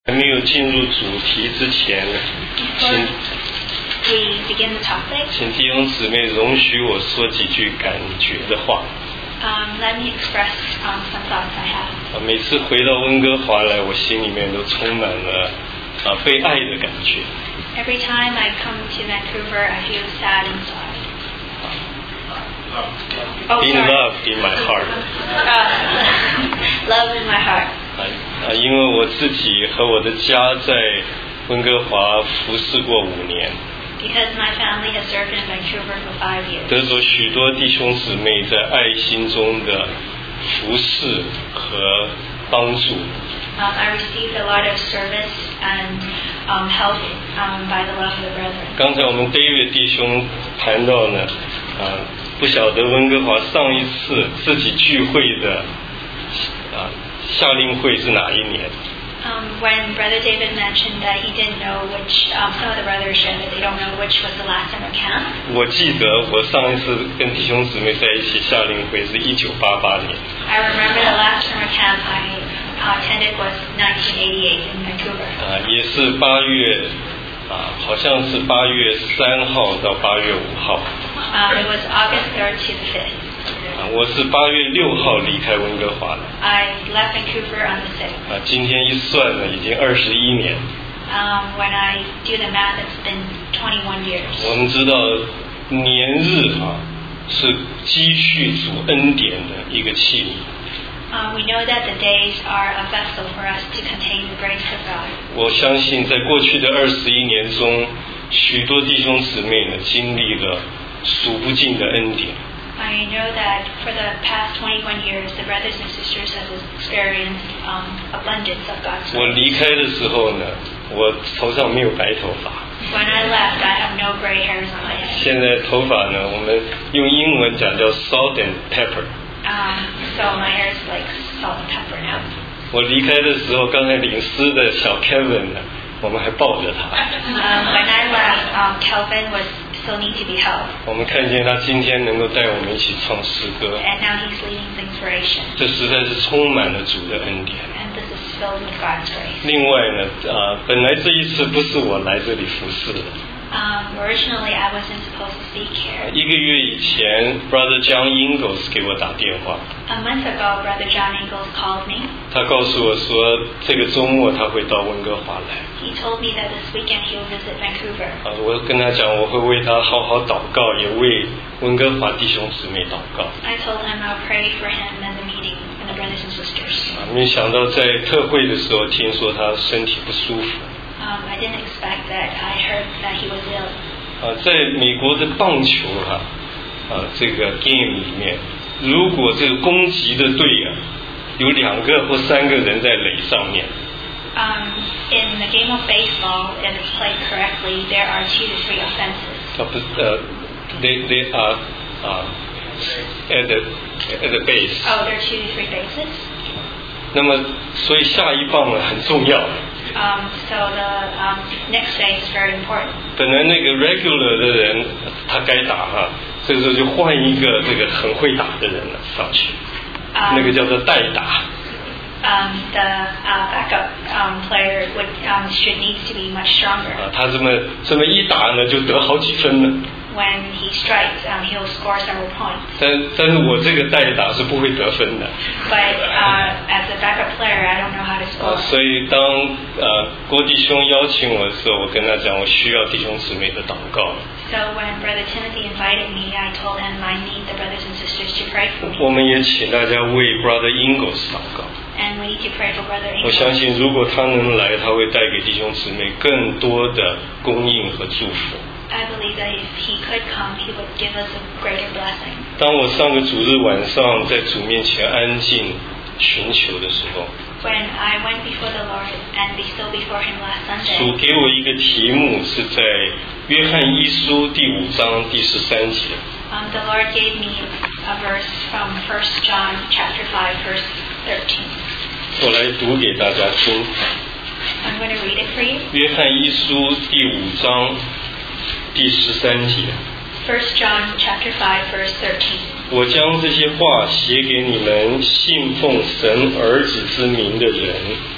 还没有进入主题之前，请弟兄姊妹容许我说几句感觉的话。 Let me express some thoughts I have. 每次回到温哥华来，我心里面都充满了被爱的感觉。 Every time I come to Vancouver, I feel sad inside. In love in my heart. Love in my heart. 因为我自己和我的家在温哥华服侍过5年。 Because my family has served in Vancouver for 5 years. 得着许多弟兄姊妹在爱心中的服侍和帮助。 I received a lot of service and help by the love of the brethren. 刚才我们 David 弟兄谈到呢，不晓得温哥华上一次自己聚会的夏令会是哪一年 ？When Brother David mentioned that he didn't know which, some of the brothers shared that they don't know which was the last summer camp. 我记得我上一次跟弟兄姊妹在一起夏令会是1988年。 I remember the last summer camp I attended was 1988 in Vancouver. 也是8月，好像是8月3号到8月5号。 It was August 3rd to the 5th. 我是8月6号离开温哥华的。 I left Vancouver on the 6th. 今天一算呢，已经21年。 When I do the math, it's been 21 years. 我们知道年日是积蓄主恩典的一个器皿。 We know that the days are a vessel for us to contain the grace of God. 我相信在过去的21年中，许多弟兄姊妹呢经历了数不尽的恩典。 I know that for the past 21 years, the brothers and sisters have experienced abundance of God's grace. 我离开的时候呢，我头上没有白头发。 When I left, I have no gray hairs on my head. 现在头发呢，我们用英文讲叫 salt and pepper. So my hair is like salt and pepper now. 我离开的时候，刚才领诗的小 Kevin 呢，我们还抱着他。 When I left, Kelvin was still need to be held. 我们看见他今天能够带我们一起唱诗歌。 And now he's leading the inspiration. 这实在是充满了主的恩典。 And this is filled with God's grace. 另外呢，本来这一次不是我来这里服侍的。 Originally, I wasn't supposed to speak here. 1个月以前 ，Brother John Ingalls 给我打电话。 A month ago, Brother John Ingalls called me. 他告诉我说，这个周末他会到温哥华来。 He told me that this weekend he'll visit Vancouver. 我跟他讲，我会为他好好祷告，也为温哥华弟兄姊妹祷告。 I told him I'll pray for him and the meeting and the brothers and sisters. 没想到在特会的时候，听说他身体不舒服。 I didn't expect that. I heard that he was ill. 在美国的棒球这个 game 里面，如果这个攻击的队有2个或3个人在垒上面。 In the game of baseball, if it's played correctly, there are 2 to 3 offenses. They are at the base. Oh, there are 2 to 3 bases. 那么，所以下一棒呢很重要。 So the next base is very important. 本来那个 regular 的人他该打这个时候就换一个这个很会打的人了上去，那个叫做代打。 The backup player should need to be much stronger. 他这么一打呢，就得好几分了。 When he strikes, he'll score several points. 但是我这个代打是不会得分的。 But as a backup player, I don't know how to score. 所以当郭弟兄邀请我的时候，我跟他讲，我需要弟兄姊妹的祷告。 So when Brother Timothy invited me, I told him I need the brothers and sisters to pray for me. 我们也请大家为 Brother Ingalls 祷告。 And we need to pray for Brother Ingalls. 我相信，如果他能来，他会带给弟兄姊妹更多的供应和祝福。 I believe that if he could come, he would give us a greater blessing. 当我上个主日晚上在主面前安静寻求的时候， When I went before the Lord and be still before Him last Sunday, 主给我一个题目，是在约翰一书第5章第13节。 The Lord gave me a verse from 1 John chapter 5, verse 13. 我来读给大家听。 I'm going to read it for you. 约翰一书第5章第13节。 1 John chapter 5, verse 13. 我将这些话写给你们信奉神儿子之名的人，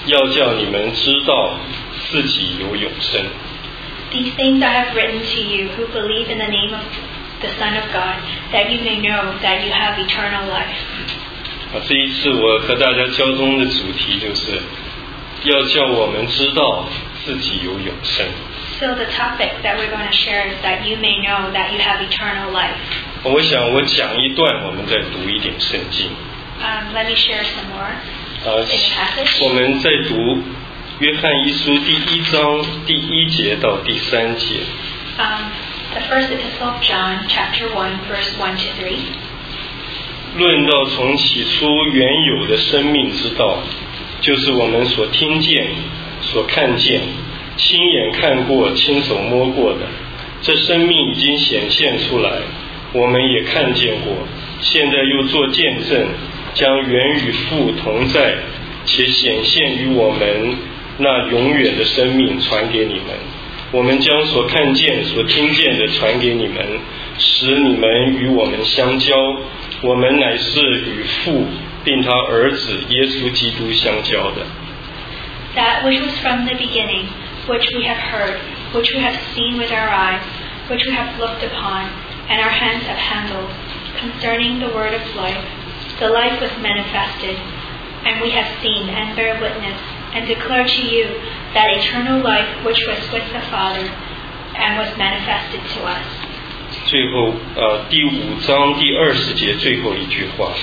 要叫你们知道自己有永生。 These things I have written to you who believe in the name of the Son of God, that you may know that you have eternal life. 这一次我和大家交通的主题就是要叫我们知道自己有永生。 So the topic that we're going to share is that you may know that you have eternal life. 我想我讲一段，我们再读一点圣经。 Let me share some more in the passage. 我们再读约翰一书第1章第1节到第3节。 The first epistle of John, chapter 1, verse 1 to 3. 论到从起初原有的生命之道，就是我们所听见、所看见、亲眼看过、亲手摸过的，这生命已经显现出来，我们也看见过，现在又做见证，将原与父同在且显现于我们那永远的生命传给你们。我们将所看见、所听见的传给你们，使你们与我们相交。我们乃是与父并他儿子耶稣基督相交的。 That which was from the beginning, which we have heard, which we have seen with our eyes, which we have looked upon, and our hands have handled, concerning the word of life. The life was manifested, and we have seen and bear witness, and declare to you that eternal life which was with the Father, and was manifested to us. 最后第5章第20节最后一句话。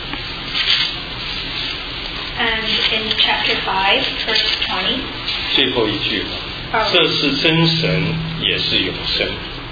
And in chapter 5, verse 20, 最后一句话，这是真神，也是永生。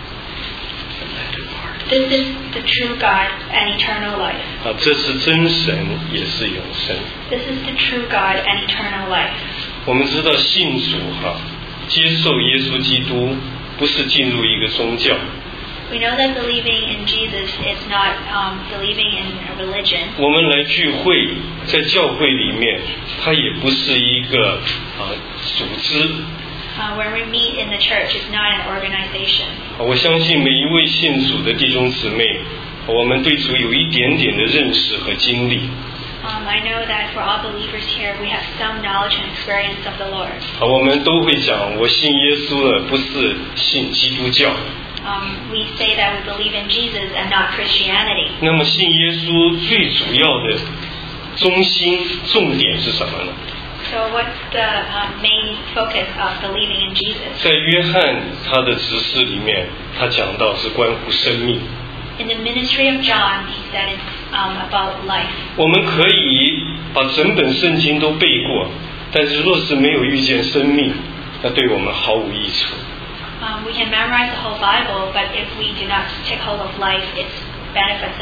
This is the true God and eternal life. 这是真神，也是永生。 This is the true God and eternal life. 我们知道信主接受耶稣基督，不是进入一个宗教。 We know that believing in Jesus is not believing in a religion. 我们来聚会，在教会里面，它也不是一个组织。 When we meet in the church, it's not an organization. 我相信每一位信主的弟兄姊妹，我们对主有一点点的认识和经历。 I know that for all believers here, we have some knowledge and experience of the Lord. 我们都会讲，我信耶稣了，不是信基督教。 We say that we believe in Jesus and not Christianity. 那么信耶稣最主要的中心重点是什么呢？ So what's the main focus of believing in Jesus? 在约翰他的指示里面，他讲到是关乎生命。 In the ministry of John, he said it's about life. 我们可以把整本圣经都背过，但是若是没有遇见生命，那对我们毫无益处。 We can memorize the whole Bible, but if we do not take hold of life, it benefits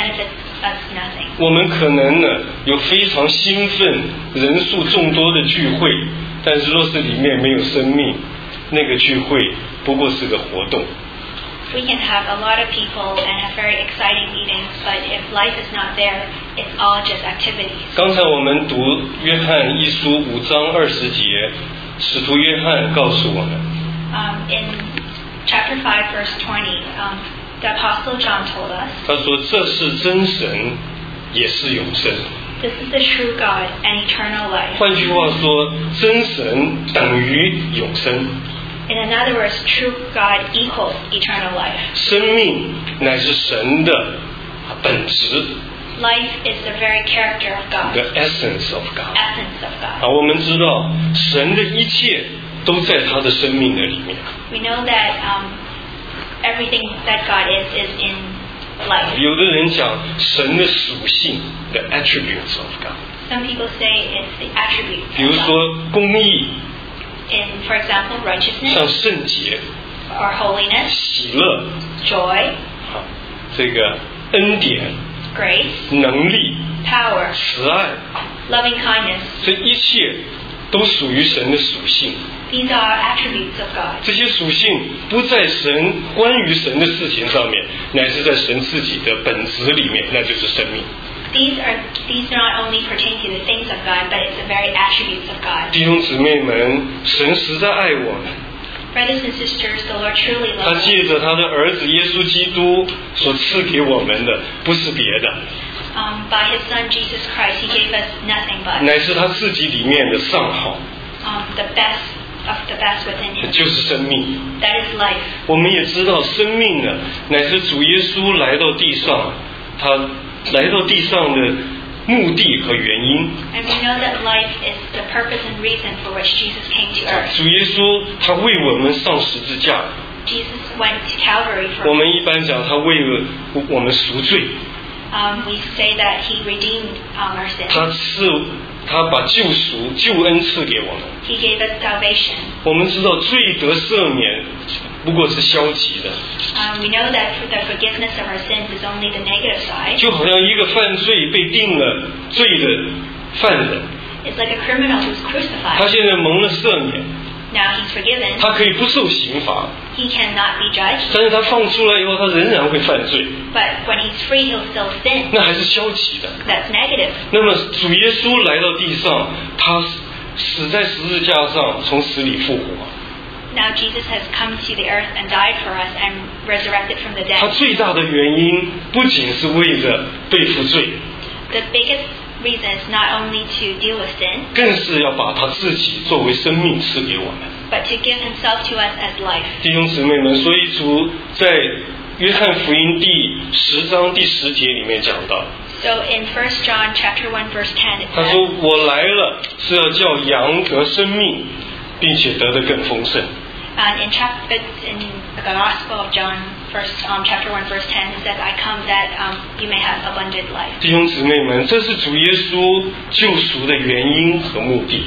us nothing. 我们可能呢有非常兴奋、人数众多的聚会，但是若是里面没有生命，那个聚会不过是个活动。 We can have a lot of people and have very exciting meetings, but if life is not there, it's all just activities. 刚才我们读约翰一书5章20节，使徒约翰告诉我们。 In chapter 5, verse 20, the Apostle John told us, 他说这是真神，也是永生。 this is the true God and eternal life. 换句话说，真神等于永生。 In other words, true God equals eternal life. 生命乃是神的本质。 Life is the very character of God. The essence of God. Essence of God. 我们知道神的一切都在他的生命的里面。 We know that everything that God is in life. 有的人讲神的属性 ，the attributes of God。 Some people say it's the attributes 比如 of God. 说公义， For example, 像 righteousness 圣洁、 or holiness, 喜乐， joy, 这个恩典、 grace, 能力、 power, 慈爱， loving kindness. 这一切都属于神的属性。 These are attributes of God. 这些属性不在神关于神的事情上面，乃是在神自己的本质里面，那就是生命。 These not only pertain to the things of God, but it's the very attributes of God. 弟兄姊妹们，神实在爱我们。 Brothers and sisters, the Lord truly 他 loves us. 借着他的儿子耶稣基督所赐给我们的，不是别的， By His Son Jesus Christ, He gave us nothing but 乃是他自己里面的上好， the best of the best within Him. 就是生命。 That is life. 我们也知道，生命呢，乃是主耶稣来到地上，他来到地上的目的和原因。 And we know that life is the purpose and reason for which Jesus came to earth. 主耶稣他为我们上十字架， Jesus went to Calvary 我 for 们一般讲他为了我们赎罪， we say that He redeemed our sins. 他把救赎救恩赐给我们。 He gave us salvation. 我们知道罪得赦免不过是消极的， We know that the forgiveness of our sins is only the negative side. 就好像一个犯罪被定了罪的犯人， It's like a criminal who's 他 crucified. 现在蒙了赦免， Now he's forgiven. 他可以不受刑罚， He cannot be judged. 但是他放出来以后，他仍然会犯罪， But when he's free, he'll still sin. 那还是消极的。 That's negative. 那么主耶稣来到地上，他死在十字架上，从死里复活。 Now Jesus has come to the earth and died for us and resurrected from the 他 dead. 最大的原因不仅是为了对付罪， The biggest reason is not only to deal with sin, 更是要把他自己作为生命赐给我们。 but to give himself to us as life. 弟兄姊妹们，所以主在约翰福音第10章第10节里面讲到， So in 1 John chapter 1 verse 10 it 他说 says, 我来了是要叫羊得生命，并且得得更丰盛。 and in the Gospel of John, chapter 1 verse 10, it says, I come that you may have abundant life. 弟兄姊妹们，这是主耶稣救赎的原因和目的。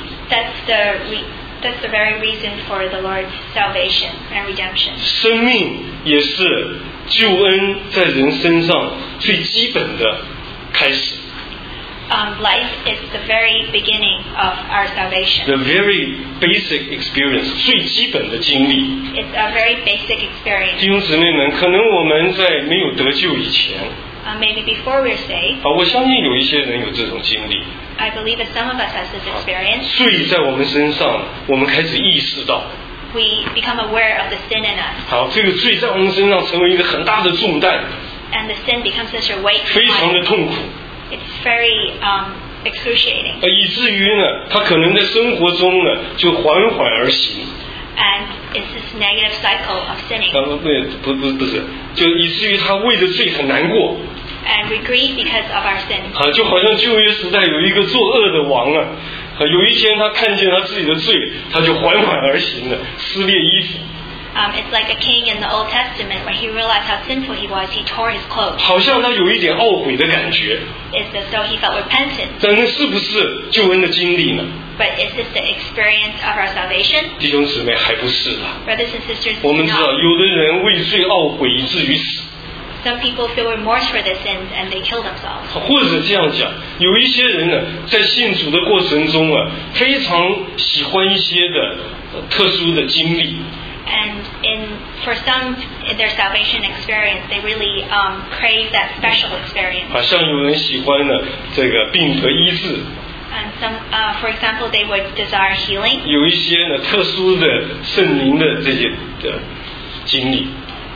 That's the very reason for the Lord's salvation and redemption. 生命也是救恩在人身上最基本的开始。 Life is the very beginning of our salvation. The very basic experience， 最基本的经历。 It's a very basic experience. 弟兄姊妹们，可能我们在没有得救以前， Maybe before we're saved, 我相信有一些人有这种经历。 I believe that some of us has this experience. 罪在我们身上，我们开始意识到， We become aware of the sin in us, 好，这个罪在我们身上成为一个很大的重担， and the sin becomes such a weight. 非常的痛苦。 It's very excruciating, 以至于呢，他可能在生活中呢就缓缓而行。 and it's this negative cycle of sinning. 不是，就以至于他为着罪很难过。 And we grieve because of our sins. 就好像旧约时代有一个作恶的王啊，有一天他看见他自己的罪，他就缓缓而行了，撕裂衣服。 It's like a king in the Old Testament when he realized how sinful he was, he tore his clothes. 好像他有一点懊悔的感觉。 It's as though he felt repentant. 但那是不是救恩的经历呢？ But is this the experience of our salvation? 弟兄姊妹，还不是啦。 Brothers and sisters, 我们 it's 知道， not. 有的人为罪懊悔以至于死。 Some people feel remorse for their sins and they kill themselves. 或者这样讲，有一些人呢，在信主的过程中啊，非常喜欢一些的特殊的经历。 And for some, in their salvation experience, they really crave that special experience. 像有人喜欢呢，这个病得医治。 And some, for example, they would desire healing. 有一些呢特殊的圣灵的这些的经历。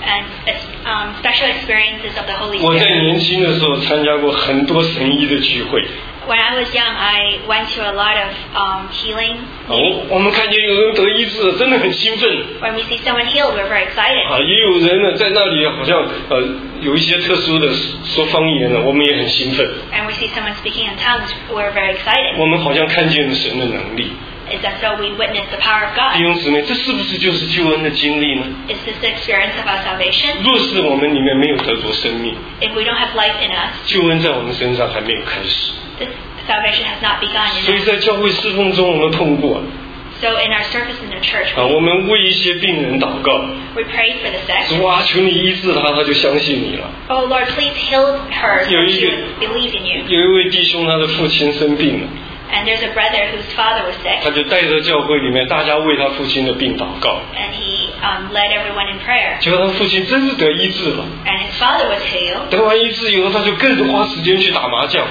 And special experiences of the Holy 我在 Spirit. 年轻的时候参加过很多神医的聚会。 When I was young, I went to a lot of healing. 我们看见有人得医治，真的很兴奋。 When we see someone healed, we're very excited. 也有人呢在那里好像有一些特殊的说方言呢，我们也很兴奋。 And we see someone speaking in tongues, we're very excited. 我们好像看见了神的能力。 It's as though we witness the power of 弟 God. 兄姊妹，这是不是就是救恩的经历呢？ Is this the experience of our salvation? 若是我们里面没有得着生命， If we don't have life in us, 救恩在我们身上还没有开始。 this salvation has not begun 所以 in us. 在教会侍奉中，我们痛过。 So in our service in the church, 我们为一些病人祷告， we prayed for the sick. 主啊，求你医治他，他就相信你了。 Oh Lord, please heal her so 有一 she 个 would believe in you. 有一位弟兄，他的父亲生病了， And there's a brother whose father was sick, 他就带着教会里面大家为他父亲的病祷告。 and he led everyone in prayer. 结果他父亲真是得医治了， And his father was healed, 得完医治以后，他就更花时间去打麻将。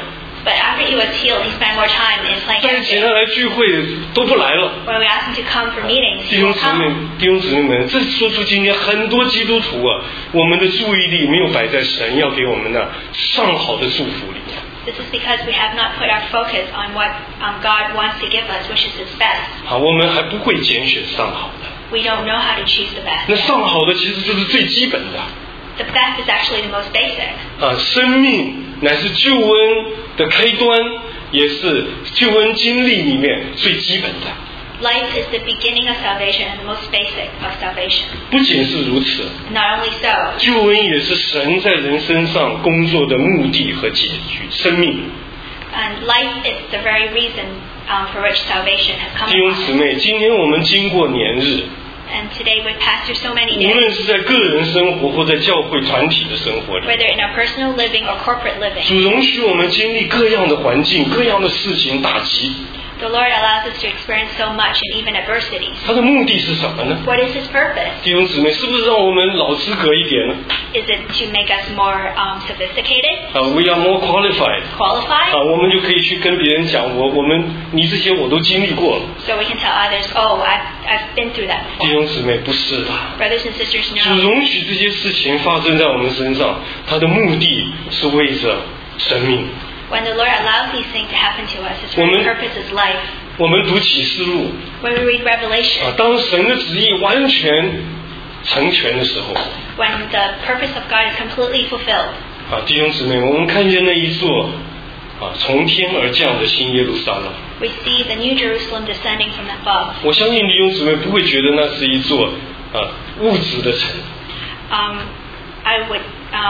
But after he was healed, he spent more time in playing 但是请他 Xbox. 来聚会都不来了。 When we asked him to come for meetings, 弟 he 兄 won't 姊妹 come. 弟兄姊妹们，这说出今天很多基督徒啊，我们的注意力没有摆在神要给我们的上好的祝福里面。 This is because we have not put our focus on what God wants to give us, which is His best. 好，我们还不会拣选上好的。 We don't know how to choose the 那 best. 上好的其实就是最基本的。 The best is actually the most basic. 生命乃是救恩的开端，也是救恩经历里面最基本的。 Life is the beginning of salvation and the most basic of salvation. 不仅是如此， Not only so, 救恩也是神在人身上工作的目的和结局。生命， and life is the very reason for which salvation has come 弟兄 upon 姊 us. 妹，今天我们经过年日， And today we've passed through so many 无论 days, 是在个人生活或在教会团体的生活里， whether in our personal living or corporate living. 主容许我们经历各样的环境、各样的事情打击。 The Lord allows us to experience so much and even adversities. 他的目的是什么呢？ What is His purpose? 弟兄姊妹，是不是让我们老资格一点呢？ Is it to make us more sophisticated, We are more qualified。 qualified? 我们就可以去跟别人讲，你这些我都经历过了。 So we can tell others, oh, I've been through that 弟 before. 兄姊妹，不是的。 Brothers and sisters, 主 no. 容许这些事情发生在我们身上，他的目的是为着生命。 When the Lord allows these things to happen to us, His very purpose is life. 我们读启示录， When we read Revelation, 当神的旨意完全成全的时候， when the purpose of God is completely fulfilled, 弟兄姊妹，我们看见那一座从天而降的新耶路撒冷。 we see the New Jerusalem descending from above. 我相信弟兄姊妹不会觉得那是一座物质的城。 I would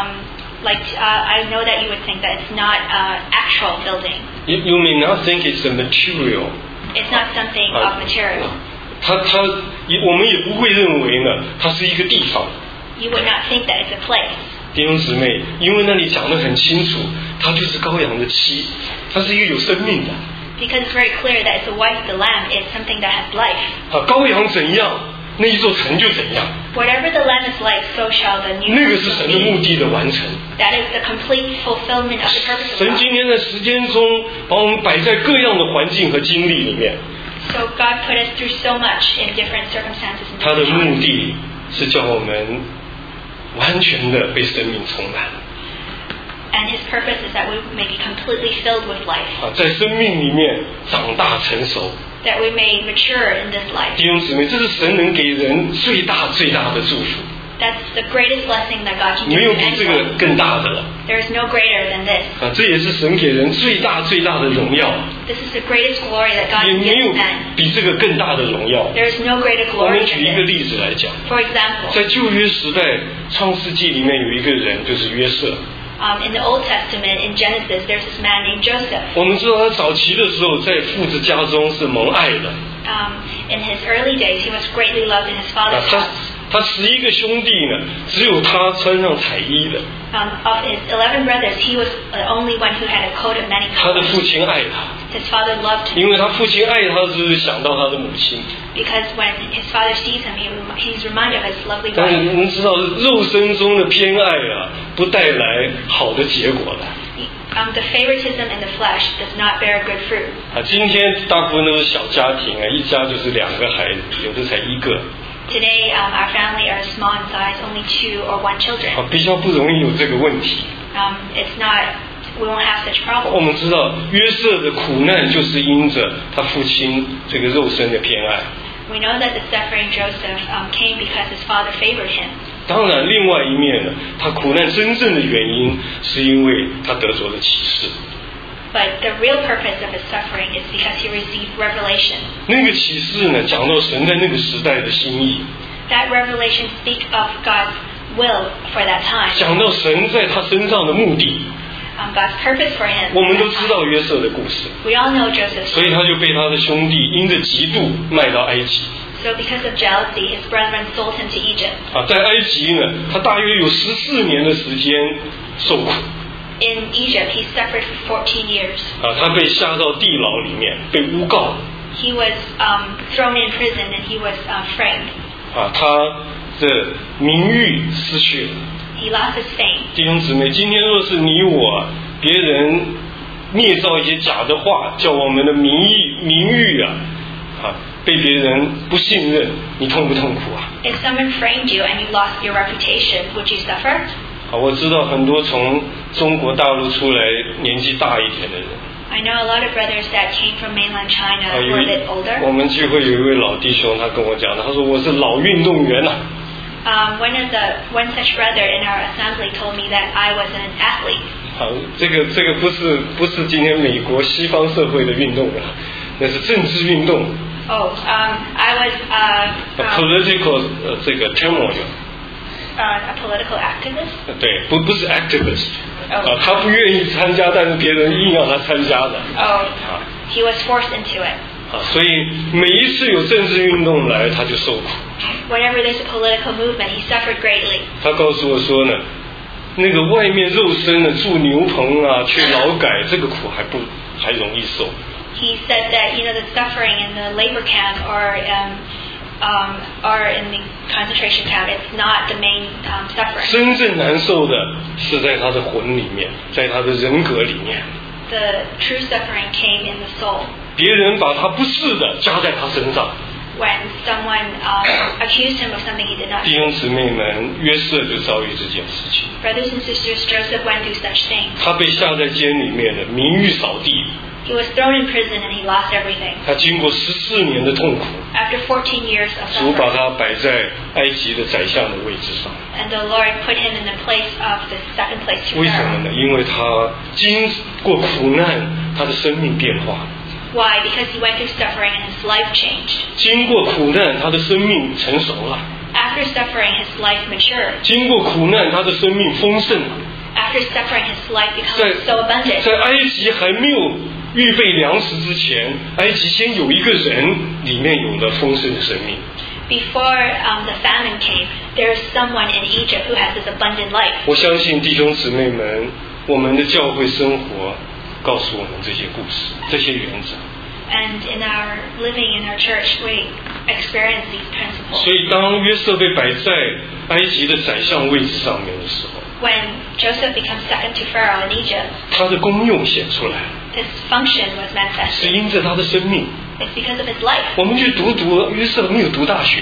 I know that you would think that it's not an actual building. You may not think it's a material. It's not something of material. 我们也不会认为呢，它是一个地方。 You would not think that it's a place. 弟兄姊妹，因为那里讲得很清楚，它就是羔羊的妻，它是一个有生命的。 Because it's very clear that it's the wife of the Lamb is something that has life. 羔羊怎样，那一座城就怎样。 Whatever the Lamb is like, so shall the new 那个是神的 Jerusalem 目 be. 的的完成。 That is the complete fulfillment of the purpose of 神 God. 今天在时间中把我们摆在各样的环境和经历里面， So God put us through so much in different circumstances. 他的 And 目 times. 的是叫我们完全的被生命充满。 And His purpose is that we may be completely filled with life. 在生命里面长大成熟。 That we may mature in this life. 弟兄姊妹，这是神能给人最大最大的祝福， That's the greatest blessing that God can 没 give 有 to 比这个 anyone. 更大的了。 There is no greater than this. 这也是神给人最大最大的荣耀， This is the greatest glory that God 也 can 没 give 有 man. 比这个更大的荣耀。 There is no greater 我们 glory 举一 than 个 this. 例子来讲， For example, 在旧约时代，创世纪里面有一个人就是约瑟。 in the Old Testament, in Genesis, there's this man named Joseph. 我们知道他早期的时候在父子家中是蒙爱的， In his early days, he was greatly loved in his father's 他 house. 11个兄弟呢，只有他穿上彩衣的， Of his 11 brothers, he was the only one who had a coat of many 他的 colors. 父亲爱他， His father loved him 因为他父亲爱他是想到他的母亲。 because when his father sees him, he's reminded of his lovely 但是 wife. 我们知道，肉身中的偏爱不带来好的结果的。 The favoritism in the flesh does not bear good fruit. 今天大部分都是小家庭一家就是2个孩子，有的才1个。 Today, our family are small in size, only 2 or 1 children. 比较不容易有这个问题。 It's not, we won't have such 我 problems. 们知道约瑟的苦难就是因着他父亲这个肉身的偏爱。 We know that the suffering Joseph came because his father favored him. 当然，另外一面呢，他苦难真正的原因是因为他得着了启示。 But the real purpose of his suffering is because he received revelation. 那个启示呢，讲到神在那个时代的心意， That revelation speaks of God's will for that time. 讲到神在他身上的目的。 God's purpose for him. 我们都知道约瑟的故事， We all know Joseph's 所以他就被他的兄弟因着嫉妒卖到埃及。 So because of jealousy, his brethren sold him to Egypt. 在埃及呢，他大约有14年的时间受苦。 In Egypt, he suffered for 14 years. 他被下到地牢里面，被诬告。 He was thrown in prison and he was framed. 他的名誉失去了。 He lost his fame. 弟兄姊妹，今天若是你我，别人捏造一些假的话，叫我们的名誉被别人不信任，你痛不痛苦啊？ If someone framed you and you lost your reputation, would you suffer? 我知道很多从中国大陆出来年纪大一点的人。 I know a lot of brothers that came from mainland China who are a bit older. 我们聚会有一位老弟兄，他跟我讲，他说我是老运动员啊。 One such brother in our assembly told me that I was an athlete. 这个不是今天美国西方社会的运动啊，那是政治运动。 I was political 这个 turmoil. A political activist. 对，不是 activist. 他不愿意参加，但是别人硬要他参加的。 He was forced into it. 所以每一次有政治运动来，他就受苦。 Whenever there's a political movement, he suffered greatly. 他告诉我说呢，那个外面肉身的住牛棚啊，去劳改，这个苦还容易受。 He said that the suffering in the labor camp or in the concentration camp, it's not the main suffering. 真正难受的是在他的魂里面，在他的人格里面。 The true suffering came in the soul. 别人把他不是的加在他身上。 When someone accused him of something he did not. 弟兄姊妹们，约瑟就遭遇这件事情。 Brothers and sisters, Joseph went through such things. 他被下在监里面的，名誉扫地。 He was thrown in prison and he lost everything. 他经过14年的痛苦。 After 14 years of 主把 suffering. 他摆在埃及的宰相的位置上。 And the Lord put him in the place of the second place to 为什么 Pharaoh. 呢？因为他经过苦难，他的生命变化。 Why? Because he went through suffering and his life changed. 经过苦难，他的生命成熟了。 After suffering, his life matured. 经过苦难，他的生命丰盛了。 After suffering, his life becomes so abundant. 在埃及还没有预备粮食之前，埃及先有一个人，里面有了丰盛的生命。 Before the famine came, there is someone in Egypt who has this abundant life. 我相信弟兄姊妹们，我们的教会生活告诉我们这些故事，这些原则。 And in our living in our church, we experience these principles. 所以当约瑟被摆在埃及的宰相位置上面的时候， When Joseph becomes second to Pharaoh in Egypt, 他的功用显出来， his function was 是 manifested. 因着他的生命。 It's because of his life. 我们去读约瑟没有读大学，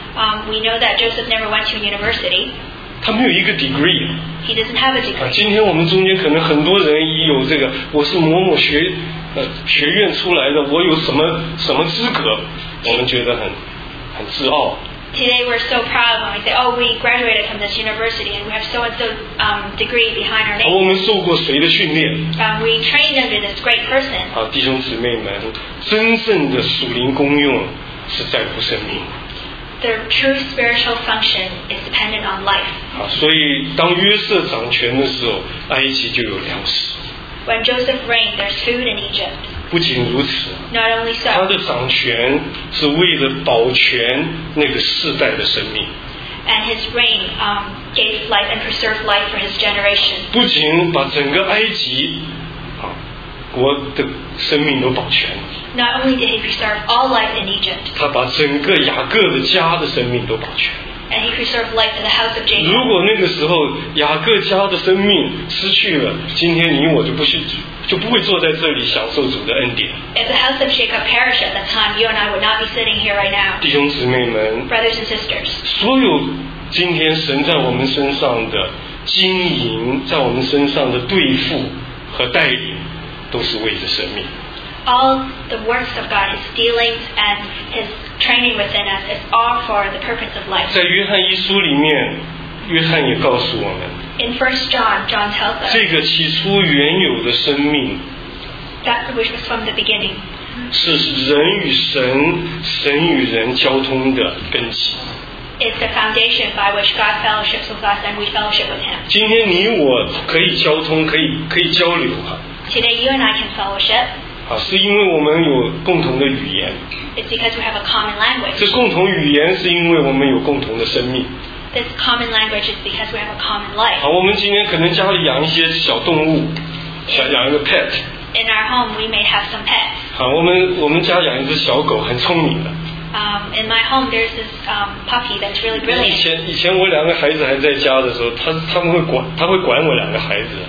We know that Joseph never went to university. 他没有一个 degree。 He doesn't have a degree. 今天我们中间可能很多人已有这个，我是某某学院出来的，我有什么资格，我们觉得很自傲。 Today we're so proud when we say, oh, we graduated from this university and we have so-and-so degree behind our 我 name. 们受过谁的训练？ We trained under this great person. 弟兄姊妹们，真正的属灵功用是在乎生命。 The true spiritual function is dependent on life. 所以当约瑟掌权的时候，埃及就有粮食。 When Joseph reigned, there's food in Egypt. 不仅如此， Not only 他 so, 的掌权是为了保全那个世代的生命。 and his reign gave life and preserved life for his generation. 不仅把整个埃及国的生命都保全了， Not only did he preserve all life in Egypt, 他把整个雅各的家的生命都保全了。 and he preserved life in the house of 如 Jacob. 果那个时候雅各家的生命失去了，今天你我就不会坐在这里享受主的恩典。 If the house of Jacob perished at that time, you and I would not be sitting here right now. 弟兄姊妹们， Brothers and sisters, 所有今天神在我们身上的经营，在我们身上的对付和带领，都是为着生命。 all the works of God, his dealings and his training within us, is all for the purpose of life. 在约翰一书里面，约翰也告诉我们， In 1 John, John tells us 这个起初原有的生命 that which was from the beginning 是人与神、神与人交通的根基。 is the foundation by which God fellowships with us and we fellowship with him. 今天你我可以交通，可以交流 Today you and I can fellowship. 是因为我们有共同的语言。 It's because we have a common language. 这共同语言是因为我们有共同的生命。 This common language is because we have a common life. 我们今天可能家里养一些小动物，想养一个 pet。 In our home, we may have some pets. 我们家养一只小狗，很聪明的。 In my home, there's this puppy that's really brilliant. 以前我两个孩子还在家的时候，他会管我两个孩子。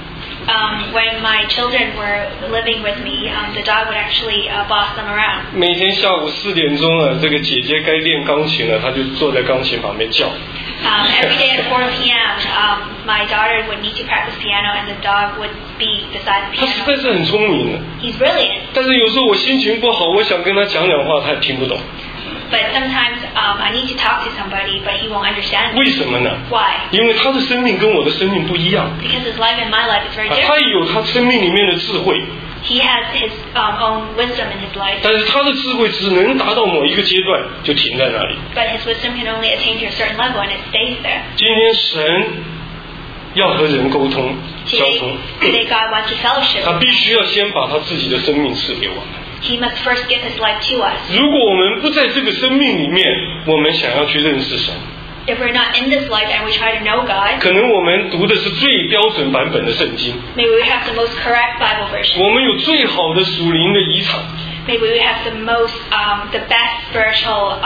when my children were living with me, the dog would actually boss them around. 每天下午4点钟啊，这个姐姐该练钢琴了，她就坐在钢琴旁边叫。 Every day at 4 p.m., my daughter would need to practice piano, and the dog would be beside the 她实在 piano. 是很聪明的， He's brilliant, 但是有时候我心情不好，我想跟她讲话，她也听不懂。 but sometimes I need to talk to somebody, but he won't understand me. 为什么呢？ Why? 因为她的生命跟我的生命不一样， Because his life and my life is very 她 different. 也有她生命里面的智慧， He has his own wisdom in his life, 但是她的智慧只能达到某一个阶段，就停在那里。 but his wisdom can only attain to a certain level, and it stays there. 今天神要和人沟通交 Today, 通， today God wants to fellowship 他 with 必 us. 须要先把他自己的生命赐给我们。 He must first give his life to us. 如果我们不在这个生命里面，我们想要去认识神， If we're not in this life and we try to know God, 可能我们读的是最标准版本的圣经， maybe we have the most correct Bible version. 我们有最好的属灵的遗产， Maybe we have the most, the best spiritual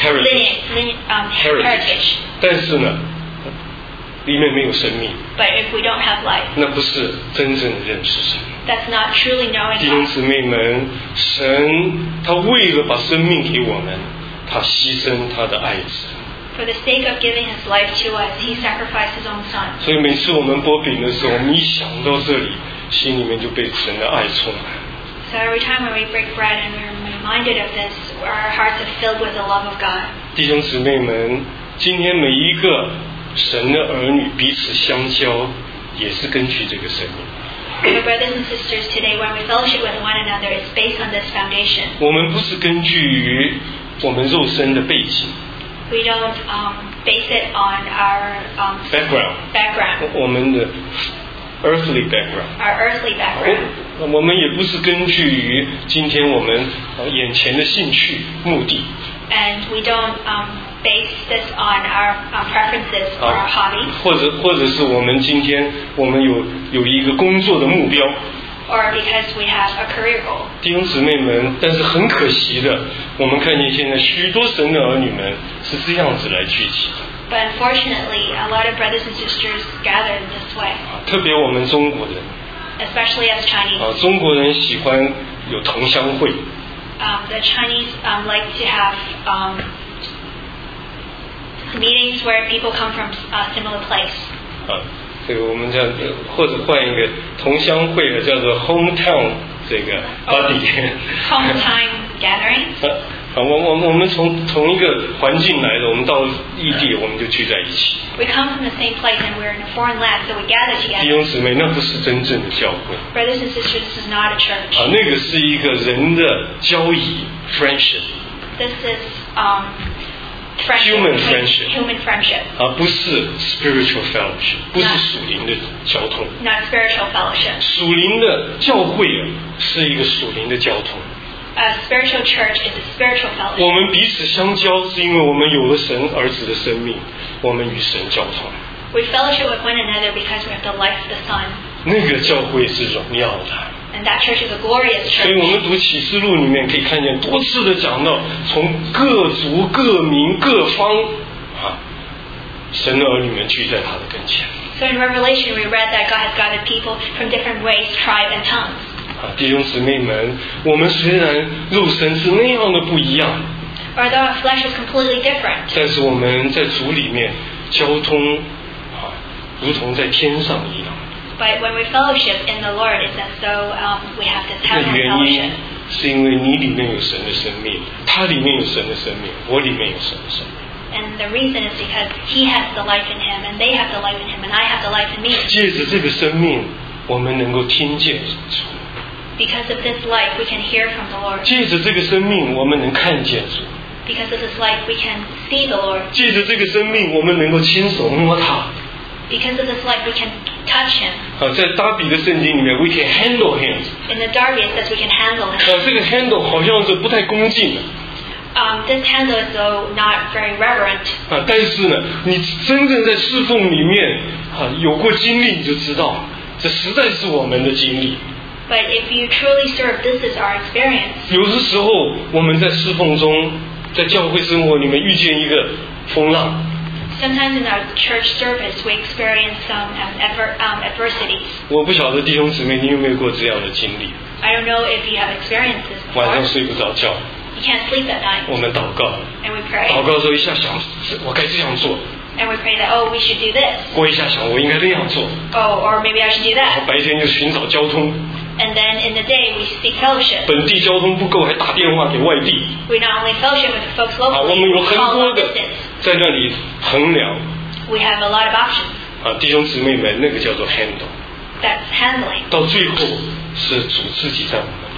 heritage. 但是呢，里面没有生命， But if we don't have life, 那不是真正的认识神。 that's not truly knowing 弟兄 God. 姊妹们，神他为了把生命给我们，他牺牲他的爱子。 For the sake of giving his life to us, he sacrificed his own son. 所以每次我们剥饼的时候，我们一想到这里，心里面就被神的爱充满。 So every time when we break bread and we're reminded of this, our hearts are filled with the love of God. 弟兄姊妹们，今天每一个神的儿女彼此相交，也是根据这个生命。 My brothers and sisters, today when we fellowship with one another, it's based on this foundation. 我们不是根据于我们肉身的背景 We don't base it on our background, 我们的 earthly background， our earthly background. 我们也不是根据于今天我们眼前的兴趣目的。 And we don't base this on our preferences or our hobbies, 或者是我们今天我们有一个工作的目标。 or because we have a career goal. 弟兄姊妹们，但是很可惜的，我们看见现在许多神的儿女们是这样子来聚集的。 But unfortunately, a lot of brothers and sisters gather in this way, 特别我们中国人 especially as Chinese. 中国人喜欢有同乡会。 The Chinese like to have meetings where people come from a similar place. 这个我们叫或者换一个同乡会的，叫做 hometown 这个 buddy。 Home time gatherings. 我们从同一个环境来的，我们到异地我们就聚在一起。 We come from the same place and we're in a foreign land, so we gather 弟 together. 兄姊妹，那不是真正的教会。 Brothers and sisters, this is not a church. 那个是一个人的交易 friendship。 This is Human friendship. Human friendship, 不是 spiritual fellowship， 不是属灵的交通。 not spiritual fellowship. 属灵的教会是一个属灵的交通。 A spiritual church is a spiritual 我 fellowship. 们彼此相交，是因为我们有了神儿子的生命，我们与神交通。 We fellowship with one another because we have the life of the Son. 那个教会是荣耀的。 And that church is a glorious 所以我 church. 们读启示录里面可以看见多次的讲到，从各族各民各方神的儿女们聚在他的跟前。 So in Revelation we read that God has gathered people from different race, tribe, and tongues. 弟兄姊妹们，我们虽然肉身是那样的不一样， Although our flesh is completely different, 但是我们在主里面交通如同在天上一样。 but when we fellowship in the Lord, it's as though we have this 那 heavenly 原因 fellowship. 是因为你里面有神的生命，他里面有神的生命，我里面有神的生命。 And the reason is because He has the life in Him, and they have the life in Him, and I have the life in me. 借着这个生命，我们能够听见主； Because of this life, we can hear from the Lord. 借着这个生命，我们能看见主； Because of this life, we can see the Lord. 借着这个生命，我们能够亲手摸他。 Because of this life, we can touch Him. 在达比的圣经里面 ，we can handle him。 In the Darby, it says we can handle Him. 这个 handle 好像是不太恭敬的。 This handle is though not very reverent. 但是呢，你真正在侍奉里面有过经历，你就知道，这实在是我们的经历。 But if you truly serve, this is our experience. 有的时候我们在侍奉中，在教会生活里面遇见一个风浪， Sometimes in our church service, we experience some adversities. 我不晓得弟兄姊妹你有没有过这样的经历？ I don't know if you have experienced this 晚上 before. 睡不着觉， You can't sleep at night, 我们祷告， and we pray. 祷告的时候一下想我该这样做， And we pray that, oh, we should do this. 过一下想我应该那样做， Oh, or maybe I should do 然后 that. 白天就寻找交通， And then in the day, we seek fellowship. 本地交通不够还打电话给外地， We not only fellowship with the folks 啊，我 locally, 们有 we 很 call 多 long 的 distance. 在那里衡量， We have a lot of options. 啊，弟兄姊妹们，那个叫做 handle， That's handling. 到最后是主自己在我们。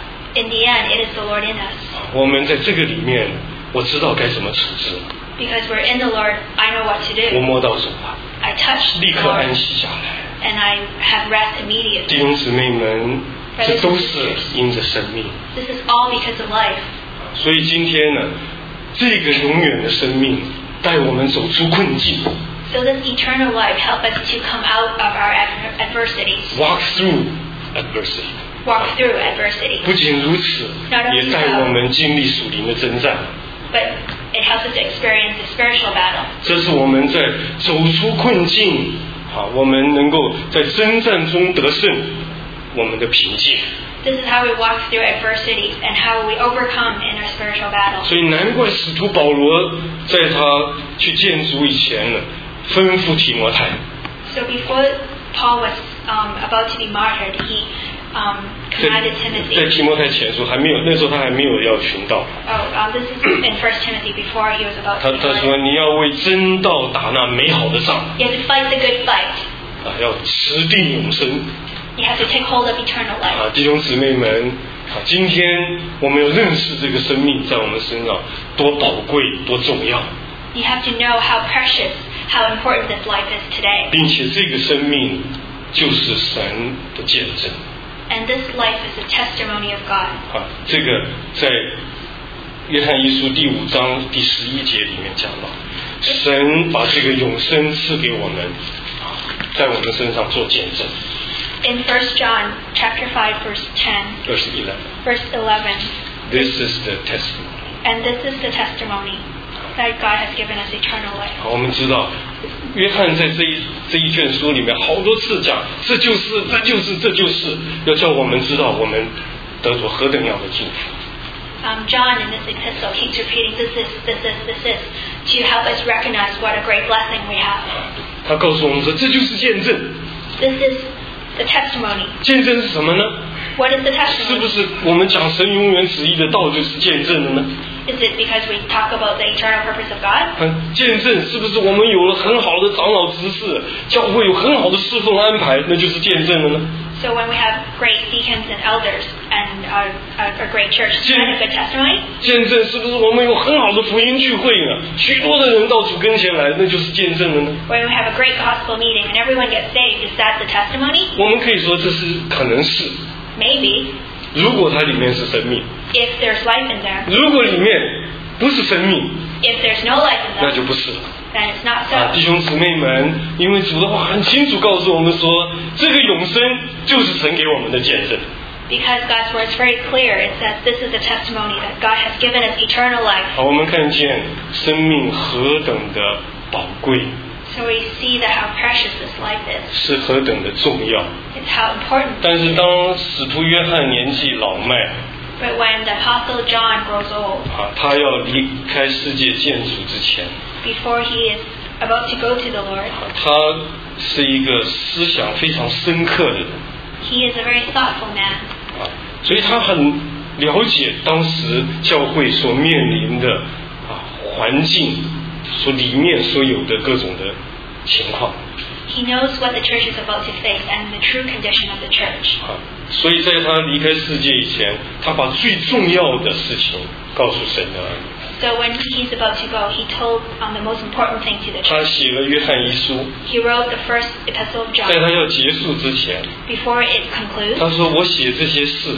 In the end, it is the Lord in us. 我们在这个里面，我知道该怎么处置， Because we're in the Lord, I know what to 我 do. 摸到主了， I touch 立 the 刻 Lord, 安息下来。 and I have rest immediately. 弟兄姊妹们，这都是因着生命， This is all because of life. 所以今天呢，这个永远的生命带我们走出困境 So this eternal life help us to come out of our adversities, ，walk through adversity。 walk through adversity. 不仅如此，也带我们经历属灵的征战。 But it helps us to experience the spiritual battle. 这是我们在走出困境，好，我们能够在征战中得胜，我们的凭借。 This is how we walk through adversity and how we overcome in our spiritual battle. 所以难怪使徒保罗在他去见主以前呢，吩咐提摩太， So before Paul was about to be martyred, he commanded 在 Timothy. 提摩太前书还没有，那时候他还没有要寻道， This is in 1 Timothy before he was about 他 to be 他说 martyred. 你要为真道打那美好的仗 You have to fight the good fight. 啊，要持定永生 You have to take hold of eternal life. 啊，弟兄姊妹们啊，今天我们要认识这个生命在我们身上多宝贵、多重要， You have to know how precious, how important this life is today. 并且这个生命就是神的见证 And this life is a testimony of God. 啊。这个在约翰一书第5章第11节里面讲到，神把这个永生赐给我们啊，在我们身上做见证。 In 1 John chapter 5 verse 10, verse 11 verse 11, This is the testimony. and this is the testimony that God has given us eternal life. 好，我们知道约翰在这一卷书里面好多次讲，这就是要叫我们知道我们得着何等样的祝福。 John in this epistle keeps repeating this is to help us recognize what a great blessing we have. 他告诉我们说，这就是见证。 This is the testimony. 见证是什么呢？ What is the 是不 testimony? 是我们讲神永远旨意的道就是见证的呢？ Is it because we talk about the eternal purpose of God? 见证是不是我们有了很好的长老执事，教会有很好的侍奉安排，那就是见证了呢？ So when we have great deacons and elders and a great church, is that a good testimony? 见证是不是我们有很好的福音聚会呢？许多的人到主跟前来，那就是见证了呢？ When we have a great gospel meeting and everyone gets saved, is that the testimony? 我们可以说这是可能是， Maybe, 如果它里面是生命， if there's life in there. 如果里面不是生命， If there's no life in 那 them, 就不是了。 then it's not 啊， so. 弟兄姊妹们，因为主的话很清楚告诉我们说，这个永生就是神给我们的见证。 Because God's word is very clear. It says this is the testimony that God has given us eternal life. 好，我们看见生命何等的宝贵， So we see that how precious this life is. 是何等的重要。 It's how important. 但是当使徒约翰年纪老迈 But when the apostle John grows old, 啊，他要离开世界见主之前， before he is about to go to the Lord, 他是一个思想非常深刻的人 he is a very thoughtful man. 啊，所以他很了解当时教会所面临的环境，里面所有的各种的情况 He knows what the church is about to face and the true condition of the church. 啊，所以在他离开世界以前，他把最重要的事情告诉神的儿女。 So when he's about to go, he told the most important thing to the 他 church. 写了约翰一书， He wrote the first epistle of 在他 John. 要结束之前， Before it concludes, 他说：“我写这些事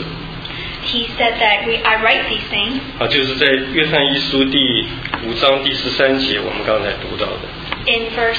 he said that I write these things. 啊，就是在约翰一书第5章第13节，我们刚才读到的。 In verse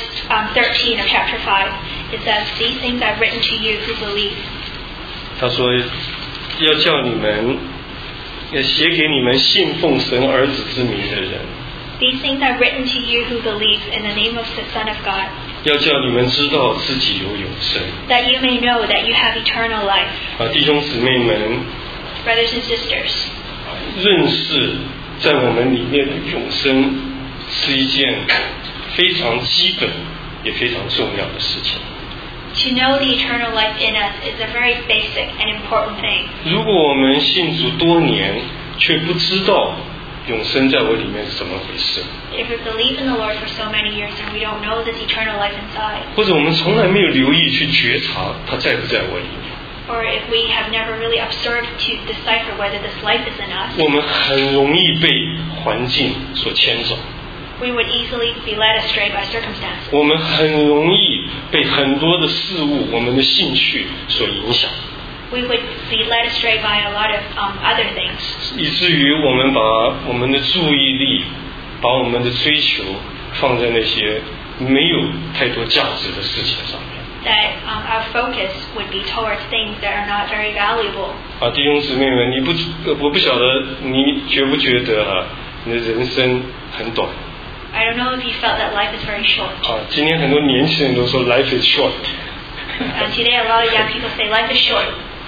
13 of chapter 5, it says, These things I've written to you who believe. 他说要叫你们，要写给你们信奉神儿子之名的人， These things I've written to you who believe in the name of the Son of God, 要叫你们知道自己有永生。 that you may know that you have eternal life. 弟兄姊妹们， Brothers and sisters, 认识在我们里面的永生是一件非常基本也非常重要的事情。 to know the eternal life in us is a very basic and important thing. 如果我们信主多年，却不知道永生在我里面是怎么回事， If we believe in the Lord for so many years and we don't know this eternal life inside, 或者我们从来没有留意去觉察它在不在我里面， or if we have never really observed to decipher whether this life is in us, 我们很容易被环境所牵走， we would easily be led astray by circumstances. 我们很容易被很多的事物、我们的兴趣所影响， We would be led astray by a lot of other things, 以至于我们把我们的注意力、把我们的追求放在那些没有太多价值的事情上面。 that our focus would be towards things that are not very valuable. 弟兄姊妹们，我不晓得你觉不觉得你的人生很短。 I don't know if you felt that life is very short. 今天很多年轻人都说 life is short。 Today a lot of young people say life is short.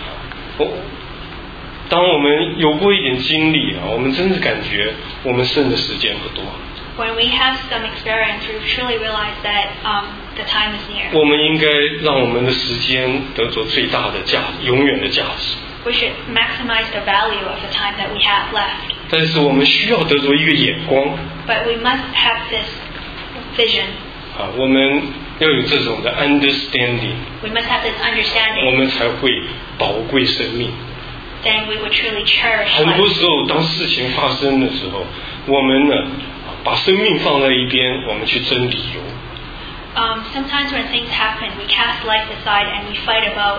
当我们有过一点经历我们真的感觉我们剩的时间不多。 When we have some experience, we truly realize that the time is near. 我们应该让我们的时间得着最大的价值，永远的价值。 We should maximize the value of the time that we have left. 但是我们需要得着一个眼光 But we must have this vision. 我们要有这种的 understanding， We must have this 我 understanding. 们才会宝贵生命。 Then we would truly cherish 很多 life. 时候，当事情发生的时候，我们呢把生命放在一边，我们去争理由。 Sometimes when things happen, we cast life aside and we fight about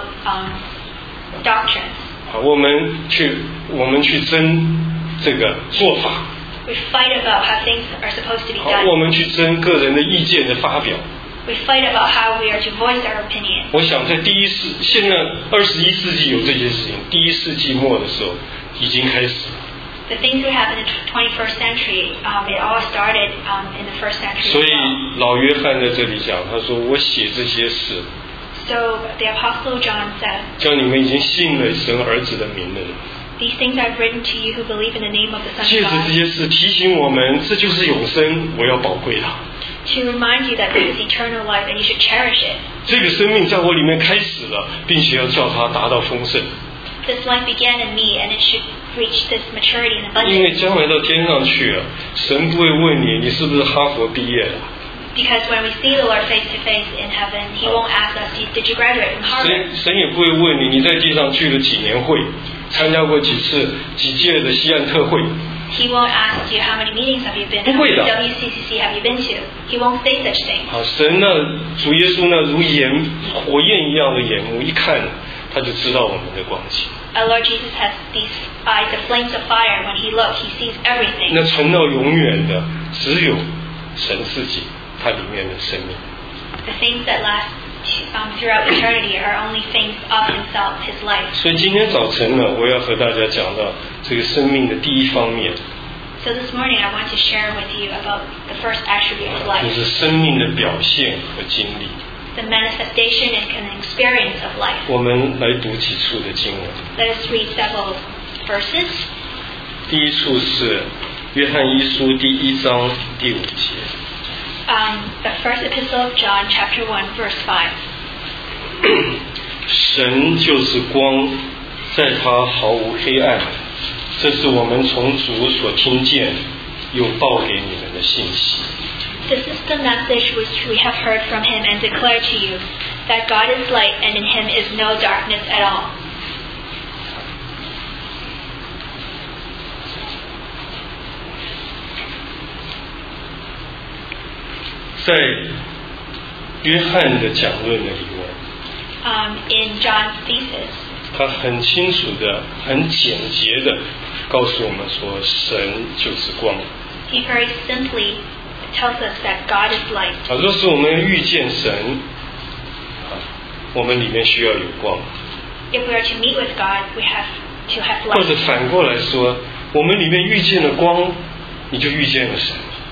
doctrines. 我们去争这个做法， We fight about how things are supposed to be 我 done. 们去争个人的意见的发表。 We fight about how we are to voice our opinion. 我想在现在21世纪有这些事情，第1世纪末的时候已经开始了。 The things that happened in the 21st century, it all started in the first century. 所以 as well. 老约翰在这里讲，他说：“我写这些事， So the Apostle John said, 叫你们已经信了神儿子的名了。 These things I've written to you who believe in the name of the Son 借 of 着这 God, 些事提醒我们，这就是永生，我要宝贵它。 to remind you that this is eternal life and you should cherish it. 这个生命在我里面开始了，并且要叫它达到丰盛， This life began in me and it should reach this maturity and 因为 abundance. 将来到天上去了，神不会问你是不是哈佛毕业的， Because when we see the Lord face to face in heaven, He won't ask us, did you graduate from Harvard? 神也不会问你在地上去了几年会，参加过几届的西岸特会。 He won't ask you how many meetings have you been to, 不会的。 how many WCCC have you been to. He won't say such things. 神呢，主耶稣呢，如火焰一样的眼目，一看他就知道我们的光景。 Our Lord Jesus has these eyes of flames of fire. When He looks, He sees everything. 那存到永远的，只有神自己，他里面的生命。 The things that last throughout eternity are only things of Himself, His life. 所以今天早晨呢，我要和大家讲到这个生命的第一方面， So this morning I want to share with you about the first attribute of 就 life, 是生命的表现和经历。 the manifestation and experience of life. 我们来读几处的经文。 Let us read several verses. 第一处是约翰一书第1章第5节。 The first epistle of John, chapter 1, verse 5. 神就是光，在他毫无黑暗。这是我们从主所听见又报给你们的信息。 This is the message which we have heard from Him and declare to you, that God is light and in Him is no darkness at all. 在约翰的讲论的里面， In John's thesis, 他很清楚的、很简洁的告诉我们说，神就是光。 he very simply tells us that God is light. 若是我们遇见神，我们里面需要有光； If we are to meet with God, we have to have 或者 light. 反过来说，我们里面遇见了光，你就遇见了神。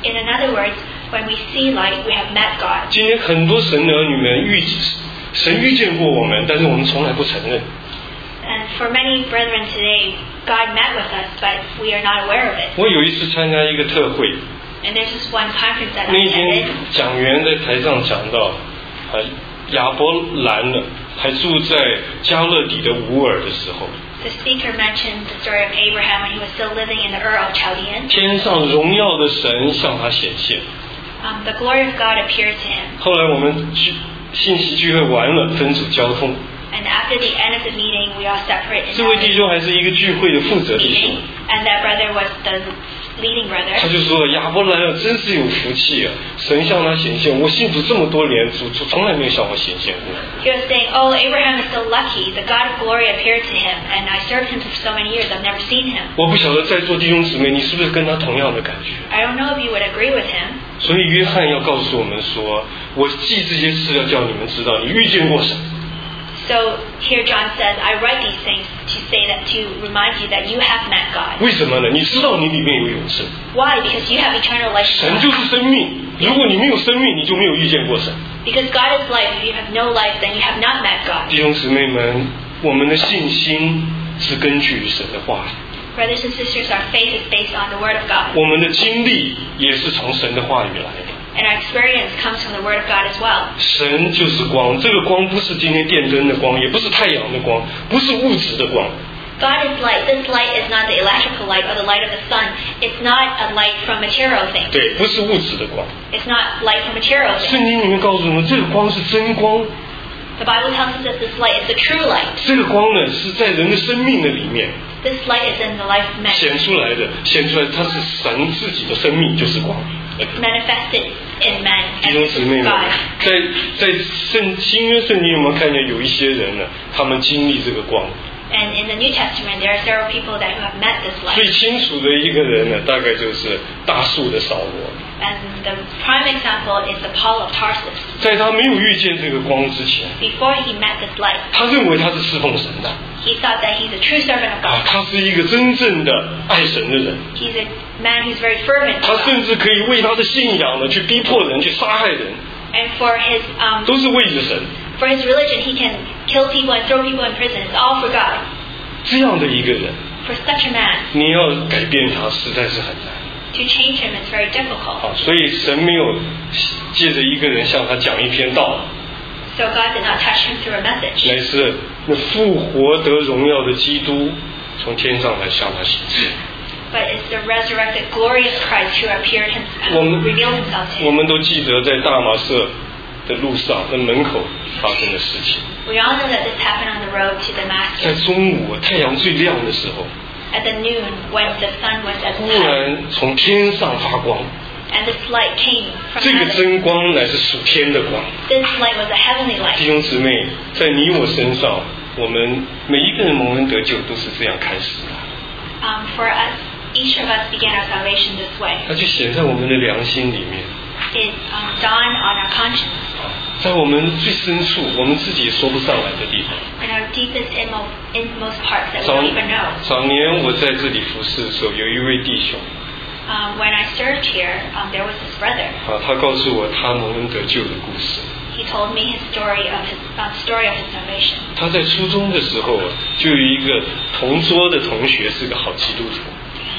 In other words, when we see light, we have met God. 今天很多神的儿女们神遇见过我们，但是我们从来不承认。 And for many brethren today, God met with us, but we are not aware of it. 我有一次参加一个特会， And there's this one conference that I 那天 attended. 讲员在台上讲到，亚伯兰呢还住在加勒底的乌尔的时候， The speaker mentioned the story of Abraham when he was still living in the Ur of Chaldean. 天上荣耀的神向他显现。 The glory of God appeared to him. 后来我们信息聚会完了，分组交通。 And after the end of the meeting, we all separate 这位弟兄还是一个聚会的负责弟兄， and that brother was the leading 他 brother. 就说亚伯兰真是有福气啊，神向他显现，我信主这么多年，主从来没有向我显现过。 He was saying, "Oh, Abraham is so lucky. The God of glory appeared to him, and I served him for so many years. I've never seen him." 我不晓得在座弟兄姊妹，你是不是跟他同样的感觉？ I don't know if you would agree with him. 所以约翰要告诉我们说，我记这些事要叫你们知道，你遇见过神。 So here John says, "I write these things to say that to remind you that you have met God." 为什么呢？你知道你里面有永生， Why? Because you have eternal life. 神就是生命。如果你没有生命，你就没有遇见过神。 Because God is life. If you have no life, then you have not met God. 弟兄姊妹们，我们的信心是根据神的话语， Brothers and sisters, our faith is based on the Word of God. 我们的经历也是从神的话语来的。 And our experience comes from the Word of God as well. 神就是光，这个光不是今天电灯的光，也不是太阳的光，不是物质的光。 God is light. This light is not the electrical light or the light of the sun. It's not a light from material things. 对，不是物质的光。 It's not light from material things. 圣经里面告诉我们，这个光是真光， The Bible tells us that this light is the true light. 这个光呢是在人的生命的里面 This light is in the life of man. 显出来的，显出来它是神自己的生命，就是光。 It's manifested in man 弟 as 兄姊妹们， God. 在新约圣经我们看见有一些人呢，他们经历这个光。 And in the New Testament, there are several people that who have met this 最 light. 清楚的一个人呢，大概就是大数的扫罗。 And the prime example is the Paul of Tarsus. 在他没有遇见这个光之前， Before he met this light, 他认为他是侍奉神的 he thought that he's a true servant of 啊， God. 他是一个真正的爱神的人， He's a man who's very fervent. 他甚至可以为他的信仰呢去逼迫人、去杀害人， And for his 都是为着神。 religion, he can kill people and throw people in prison. It's all for God. 这样的一个人， For such a man, 你要改变他实在是很难 to change him is very difficult. 啊。所以神没有借着一个人向他讲一篇道， So God did not touch him through a message. 乃是那复活得荣耀的基督从天上来向他显现。 But it's the resurrected, glorious Christ who appeared himself, 我们 revealed himself to 我 him. 们都记得在大马色的路上，那门口发生的事情。 We all know that this happened on the road to 在 Damascus 中午太阳最亮的时候， at the noon when the sun was at 忽 its height. 然从天上发光， And this light came from 这个 heaven. 真光乃是属天的光。 This light was a heavenly 弟 light. 兄姊妹，在你我身上，我们每一个人蒙恩得救都是这样开始的， For us, each of us began our salvation this way. 它就显在我们的良心里面， It dawned on our conscience, 在我们最深处，我们自己也说不上来的地方。 in our deepest, inmost parts that we 早 don't even know. 早年我在这里服侍的时候，有一位弟兄 When I served here, there was this brother. 啊，他告诉我他蒙恩得救的故事。 He told me his story of his salvation. 他在初中的时候，就有一个同桌的同学是个好基督徒。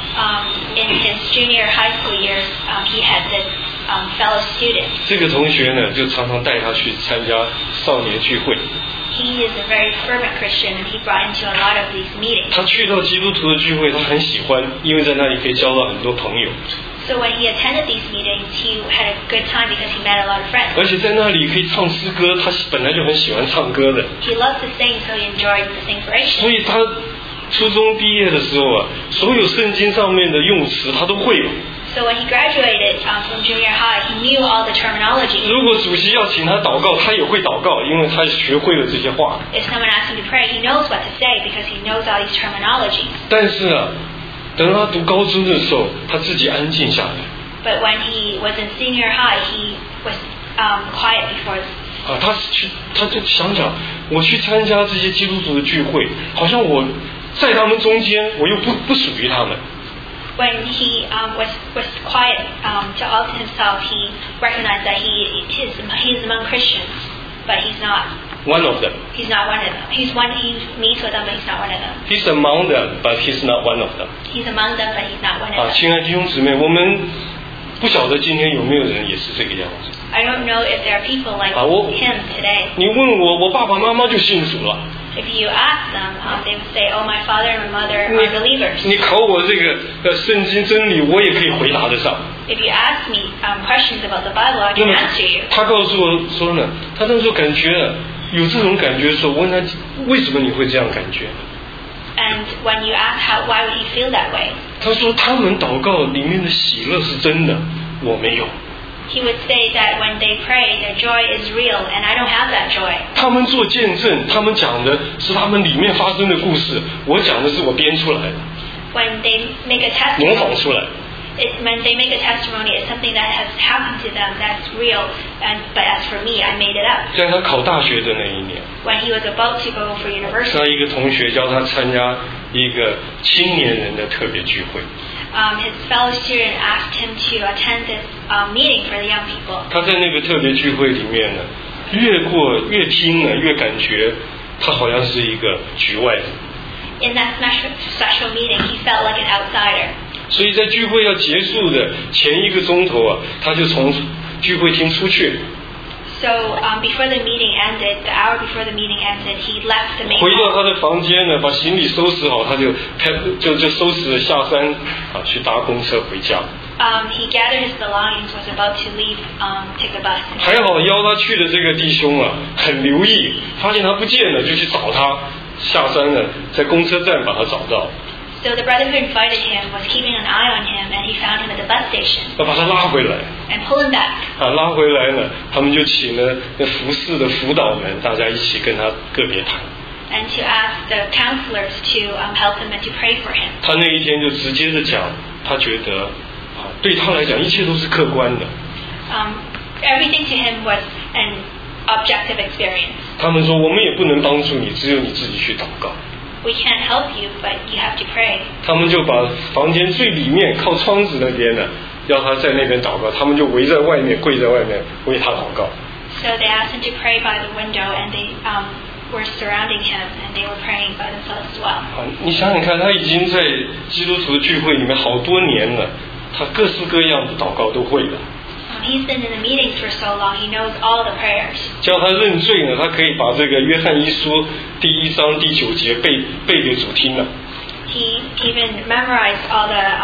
In his junior high school years, he had this fellow student. 这个同学呢，就常常带他去参加少年聚会。 He is a very fervent Christian, and he brought him to a lot of these meetings. 他去到基督徒的聚会，他很喜欢，因为在那里可以交到很多朋友， So when he attended these meetings, he had a good time because he met a lot of friends. 而且在那里可以唱诗歌。他本来就很喜欢唱歌的， He loved to sing, so he enjoyed the singspiration. 所以他初中毕业的时候啊，所有圣经上面的用词他都会了。 So when he graduated from junior high, he knew all the terminology. 如果主席要请他祷告，他也会祷告，因为他学会了这些话。 If someone asks him to pray, he knows what to say because he knows all these terminologies. 但是啊，等他读高中的时候，他自己安静下来。 But when he was in senior high, he was quiet before. 啊，他就想，我去参加这些基督徒的聚会，好像我在他们中间，我又不属于他们。 when he was quiet to all to himself, he recognized that he's among Christians, but he's not one of them. He's not one of them. He meets with them, but he's not one of them. He's among them, but he's not one of them. He's among them, but he's not one of them. 亲爱的弟兄姊妹，我们不晓得今天有没有人也是这个样子。 I don't know if there are people like him today. 你问我爸爸妈妈就信主了。 If you ask them, they would say, "Oh, my father and my mother are believers." 你考我这个圣经真理，我也可以回答得上。 If you ask me questions about the Bible, I can answer you. 他告诉我说呢，他那时候感觉有这种感觉的时候，我问他为什么你会这样感觉？ And when you ask why would he feel that way? 他说他们祷告里面的喜乐是真的，我没有。 He would say that when they pray, their joy is real, and I don't have that joy. 他们做见证，他们讲的是他们里面发生的故事，我讲的是我编出来的。 When they make a testimony, 模仿出来。 When they make a testimony, it's something that has happened to them that's real. But as for me, I made it up. 在他考大学的那一年 When he was about to go for university, 他一个同学叫他参加一个青年人的特别聚会。 his fellow student asked him to attend this meeting for the young people. 他在那个特别聚会里面呢，越听呢，越感觉他好像是一个局外人。 In that special meeting, he felt like an outsider. 所以在聚会要结束的前1个钟头他就从聚会厅出去。 So before the meeting ended, the hour before the meeting ended, he left the main hall. 回到他的房间呢，把行李收拾好，他就收拾了下山去搭公车回家。 He gathered his belongings, was about to leave, take the bus. 还好邀他去的这个弟兄很留意，发现他不见了，就去找他。下山呢，在公车站把他找到。 So the brother who invited him was keeping an eye on him, and he found him at the bus station. 要把他拉回来。 And pull him back. 拉回来呢，他们就请了那服侍的辅导们，大家一起跟他个别谈。 And to ask the counselors to help him and to pray for him. 他那一天就直接的讲，他觉得对他来讲一切都是客观的。 Everything to him was an objective experience. 他们说我们也不能帮助你，只有你自己去祷告。 We can't help you, but you have to pray. 他们就把房间最里面靠窗子那边呢，要他在那边祷告，他们就围在外面，跪在外面为他祷告。 So they asked him to pray by the window, and they were surrounding him, and they were praying by themselves as well. 你想想看，他已经在基督徒的聚会里面好多年了，他各式各样的祷告都会的。 He's been in the meetings for so long, he knows all the prayers. 叫他认罪呢，他可以把这个约翰一书第1章第9节背给主听了。 He even memorized all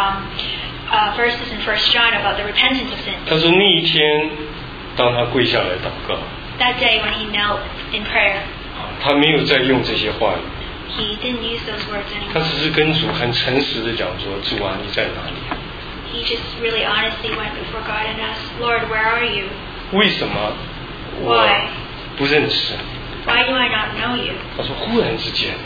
the verses in 1 John about the repentance of sin. 他说那一天，当他跪下来祷告 That day when he knelt in prayer, 他没有再用这些话语， he didn't use those words 他 anymore. 只是跟主很诚实的讲说：“主啊，你在哪里？” He just really honestly went before God and asked, Lord, where are you? 为什么我不认识？ Why do I not know you? 他说：“忽然之间，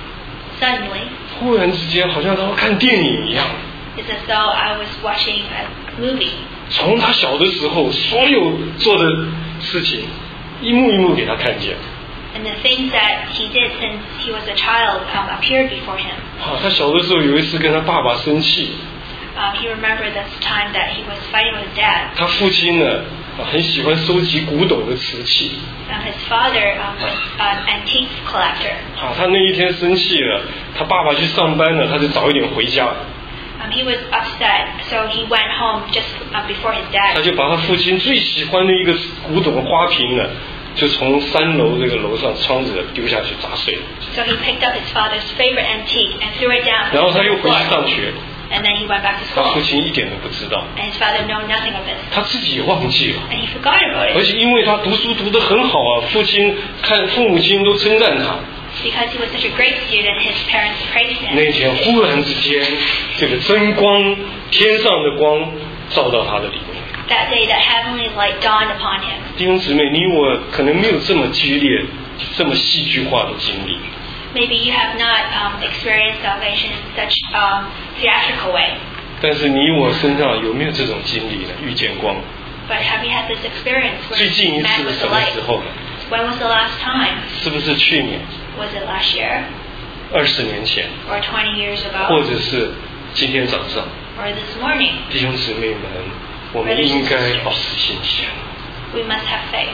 Suddenly, 好像他看电影一样。 it's as though I was watching a movie. 从他小的时候，所有做的事情，一幕一幕给他看见。 And the things that he did since he was a child appeared before him. 他小的时候有一次跟他爸爸生气。 He remembered this time that he was fighting with his dad. 他父亲呢，很喜欢收集古董的瓷器。 His father was an antique collector. 他那一天生气了，他爸爸去上班了，他就早一点回家。 He was upset, so he went home just before his dad. 他就把他父亲最喜欢的一个古董花瓶呢，就从3楼这个楼上窗子丢下去砸碎了。 So he picked up his father's favorite antique and threw it down. 然后他又回去上学。 And then he went back to 他 school. 父亲一点都不知道。 And his father knew nothing of this. 他自己也忘记了。 And he forgot about 而 it. 且因为他读书读得很好父母亲都称赞他。 Because he was such a great student, his parents praised him. 那天忽然之间，这个真光，天上的光照到他的里面。 That day, that heavenly light dawned upon him. 弟兄姊妹，你我可能没有这么激烈、这么戏剧化的经历。 Maybe you have not experienced salvation in such theatrical way. 但是你我身上有没有这种经历呢？遇见光。 But have you had this experience 最 where 近一 you 次 met 是 with 什 the 么 light? 时候呢？ When was the last time? 是不是去年 Was it last year? ？20年前， Or 20 years 或 ago? 者是今天早上？ or this morning. 弟兄姊妹们，我们应该保持新鲜。 We must have faith.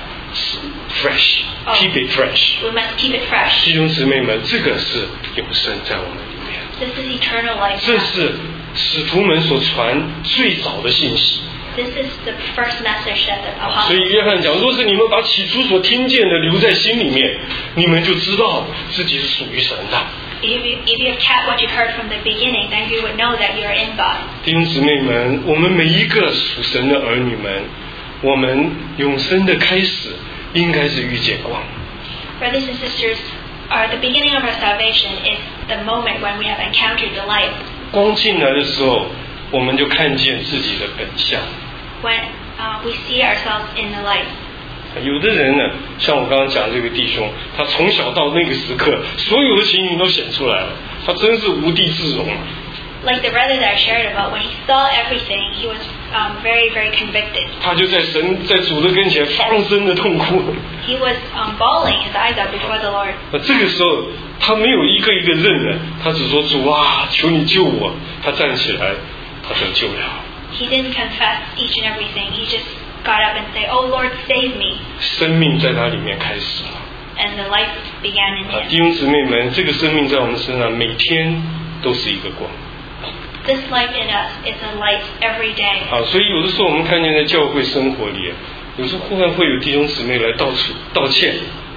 Fresh, keep it fresh. We must keep it fresh. 弟兄姊妹们，这个是永生在我们里面。 This is eternal life. 这是使徒们所传最早的信息。 This is the first message that the apostles. 所以约翰讲，若是你们把起初所听见的留在心里面，你们就知道自己是属于神的。 If you have kept what you heard from the beginning, then you would know that you are in God. 弟兄姊妹们，我们每一个属神的儿女们，我们永生的开始应该是遇见光。 Brothers and sisters, the beginning of our salvation is the moment when we have encountered the light. 光进来的时候，我们就看见自己的本相。 When we see ourselves in the light. 有的人呢，像我刚刚讲这个弟兄，他从小到那个时刻，所有的情形都显出来了，他真是无地自容。 Like the brother that I shared about, when he saw everything, he was very, very convicted. 他就在主的跟前放声的痛哭。 He was bawling his eyes out before the Lord. 这个时候，他没有一个一个认了，他只说主啊，求你救我。他站起来，他得救了。 He didn't confess each and everything. He just got up and said, "Oh Lord, save me." 生命在他里面开始了。 And the life began in him. 弟兄姊妹们，这个生命在我们身上每天都是一个光。 This life in us is a light every day. 所以有的时候我们看见在教会生活里，有时候忽然会有弟兄姊妹来到处道歉。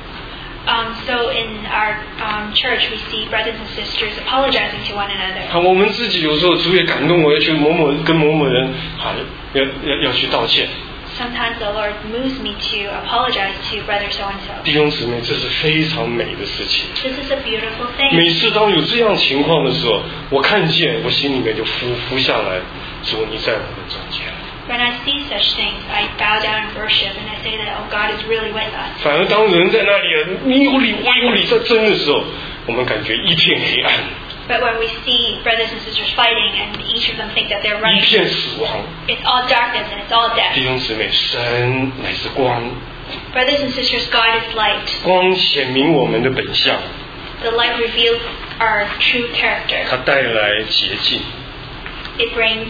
So in our church, we see brothers and sisters apologizing to one another. 我们自己有时候主也感动我要去跟某某人要去道歉。 Sometimes the Lord moves me to apologize to brother so and so. 弟兄姊妹，这是非常美的事情。 This is a beautiful thing. 每次当有这样情况的时候，我看见我心里面就浮下来，主你在我们中间。 When I see such things, I bow down and worship, and I say that, oh, God is really with us. 反而当人在那里你有理我有理在争的时候，我们感觉一片黑暗。 But when we see brothers and sisters fighting, and each of them think that they're right, 一片死亡。 it's all darkness and it's all death. 弟兄姊妹，神乃是光。 Brothers and sisters, God is light. 光显明我们的本相。 The light reveals our true character. 它带来洁净。 It brings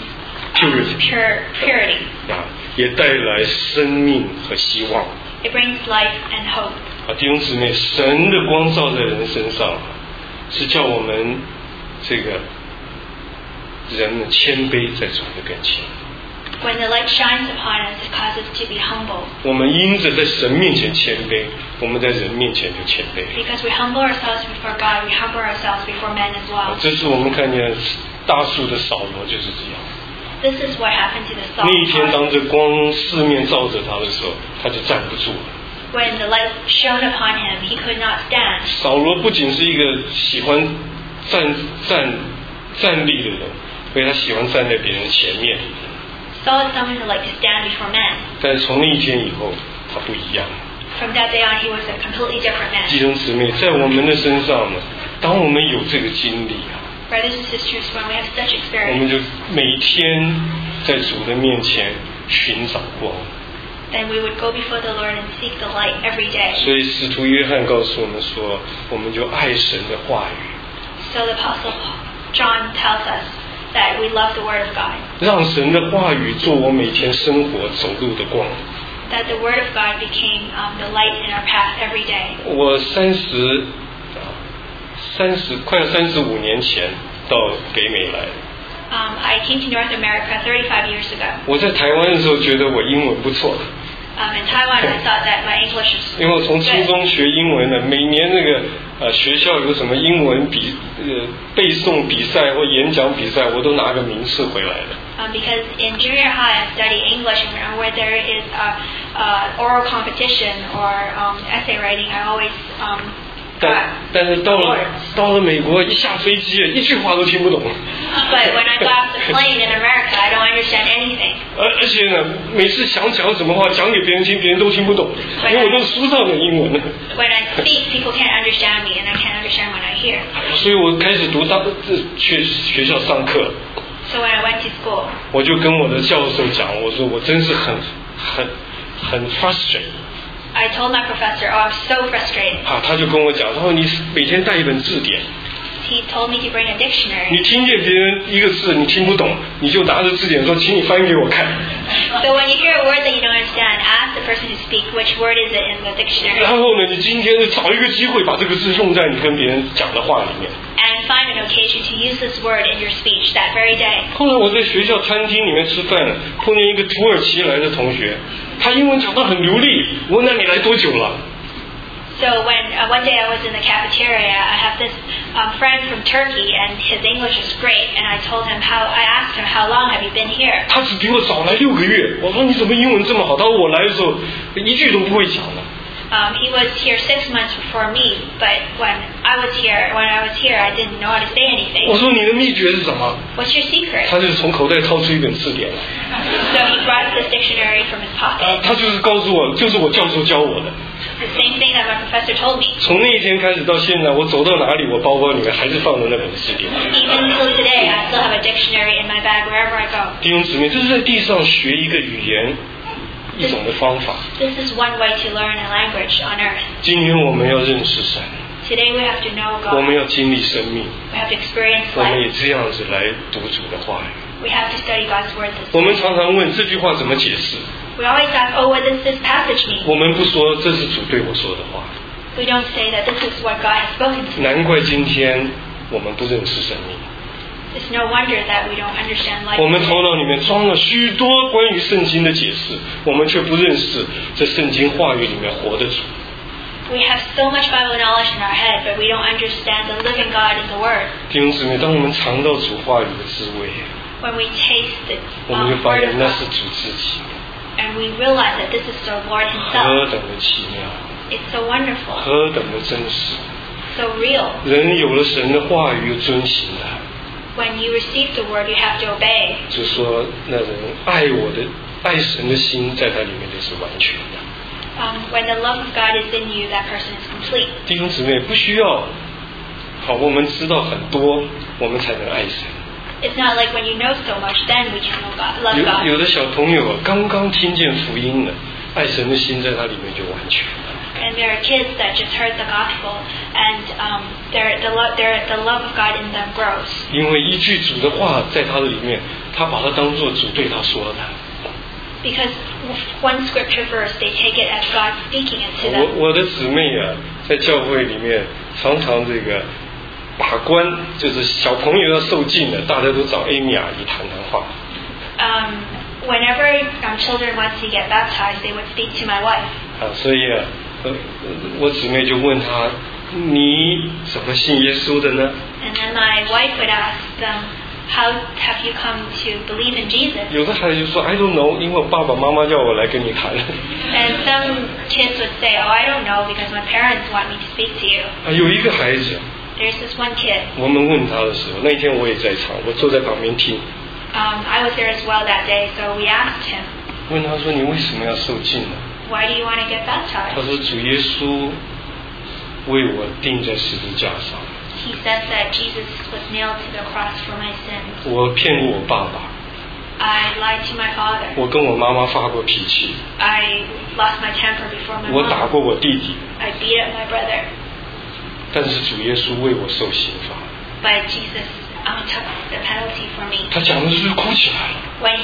purity. 也带来生命和希望。 It brings life and hope. 弟兄姊妹，神的光照在人身上，是叫我们这个人们谦卑在主的跟前。 When the light shines upon us, it causes us to be humble. 我们因着在神面前谦卑，我们在人面前就谦卑。 Because we humble ourselves before God, we humble ourselves before men as well. 这是我们看见大树的扫罗就是这样。 This is what happened to the Saul. 那一天，当这光四面照着他的时候，他就站不住了。 When the light shone upon him, he could not stand. 扫罗不仅是一个喜欢站立的人，所以他喜欢站在别人前面。 Saul is someone who liked to stand before men. 但是从那一天以后，他不一样。 From that day on, he was a completely different man. 弟兄姊妹，在我们的身上呢，当我们有这个经历 Brothers and sisters, when we have such 我们 experience, 就每天在主的面前寻找光。 then we would go before the Lord and seek the light every day. 所以使徒约翰告诉我们说，我们就爱神的话语。 So the Apostle John tells us that we love the Word of God. 让神的话语做我每天生活走路的光。 That the Word of God became the light in our path every day. 我快要35年前到北美来。 I came to North America 35 years ago. 我在台湾的时候觉得我英文不错。 In Taiwan, I thought that my English is 因为我从初中学英文的，每年那个学校有什么英文背诵比赛或演讲比赛，我都拿个名次回来的。 Because in junior high I study English, and where there is a oral competition or essay writing, I always 但是到了美国，一下飞机一句话都听不懂。 But when I got off the plane in America, I don't understand anything. 而且呢，每次想讲什么话讲给别人听，别人都听不懂，因为我都是书上的英文。 When I speak, people can't understand me, and I can't understand when I hear. 所以我开始去学校上课。 So when I went to school, 我就跟我的教授讲，我说我真是很 frustrated。 I told my professor, "Oh, I'm so frustrated." 他就跟我讲，他说你每天带一本字典。 he told me to bring a 你 dictionary. 听见别人一个字你听不懂，你就拿着字典说，请你翻译给我看。 So when you hear a word that you don't understand, ask the person to speak which word is it in the 然 dictionary. 后呢，你今天就找一个机会把这个字用在你跟别人讲的话里面。 And find an occasion to use this word in your speech that very day. 后来我在学校餐厅里面吃饭，碰见一个土耳其来的同学，他英文讲得很流利。我问他你来多久了？ So when one day I was in the cafeteria, I have this friend from Turkey, and his English is great. And I asked him, how long have you been here? 他只比我早来6个月。我说你怎么英文这么好？他说我来的时候一句都不会讲的。 He was here 6 months before me, but when I was here, I didn't know how to say 我 anything. 说你的秘诀是什么？ What's your secret? 他就是从口袋掏出一本字典来。 So he brought this dictionary from his pocket. 他就是告诉我，就是我教授教我的。 The same thing that my professor told me. 从那一天开始到现在，我走到哪里，我包包里面还是放着那本字典。 Even till today, I still have a dictionary in my bag wherever I go. 弟兄姊妹，这是在地上学一个语言一种的方法。 This is one way to learn a language on earth. 今天我们要认识神， Today we have to know 我 God. 们要经历生命， We have to experience 我们也 life. 这样子来读主的话语。 We have to study God's word this 我 way. 们常常问这句话怎么解释， We always ask, oh, what does this passage mean? 我们不说这是主对我说的话。 We don't say that this is what God has spoken to me. 难怪今天我们不认识生命， It's no wonder that we don't understand life. 我们头脑里面装了许多关于圣经的解释，我们却不认识这圣经话语里面活的主。 We have so much Bible knowledge in our head, but we don't understand the living God in the Word. 弟兄姊妹，当我们尝到主话语的滋味， When we taste the 我们就发 Word 现 of 那是 God, 主自己， and we realize that this is the Lord 何 Himself. 等的奇妙， It's so wonderful, 何等的真实。 so real. 人有了神的话语，又遵行了。 When you receive the Word, you have to obey. 就说那人爱神的心，在他里面就是完全的。 When the love of God is in you, that person is complete. 弟兄姊妹，不需要好，我们知道很多，我们才能爱神。 It's not like when you know so much, then we can know God, love God. 有的小朋友啊，刚刚听见福音了，爱神的心在他里面就完全了。 And there are kids that just heard the gospel, and the love of God in them grows. 因为一句主的话在他的里面，他把它当作主对他说的。 Because one scripture verse, they take it as God speaking it to them. 我的姊妹啊，在教会里面常常这个把关，就是小朋友要受浸了，大家都找 Amy 阿姨谈谈话。 Whenever children want to get baptized, they would speak to my wife. 所以啊，我姊妹就问他，你怎么信耶稣的呢？ And then my wife would ask them, how have you come to believe in Jesus? 有的孩子就说 I don't know， 因为我爸爸妈妈叫我来跟你谈。 And some kids would say, oh, I don't know because my parents want me to speak to you. 有一个孩子， There's this one kid. 我们问他的时候，那一天我也在场，我坐在旁边听。 I was there as well that day, so we asked him, 问他说你为什么要受浸呢？ why do you want to get 他 baptized? 说主耶稣为我钉在十字架上， He says that Jesus was nailed to the cross for my sins. 我骗过我爸爸， I lied to my father. 我跟我妈妈发过脾气， I lost my temper before my 我打 mom. 过我弟弟， I beat up my brother. 但是主耶稣为我受刑罚。 But Jesus took the penalty for me. 他讲的就是哭起来了， When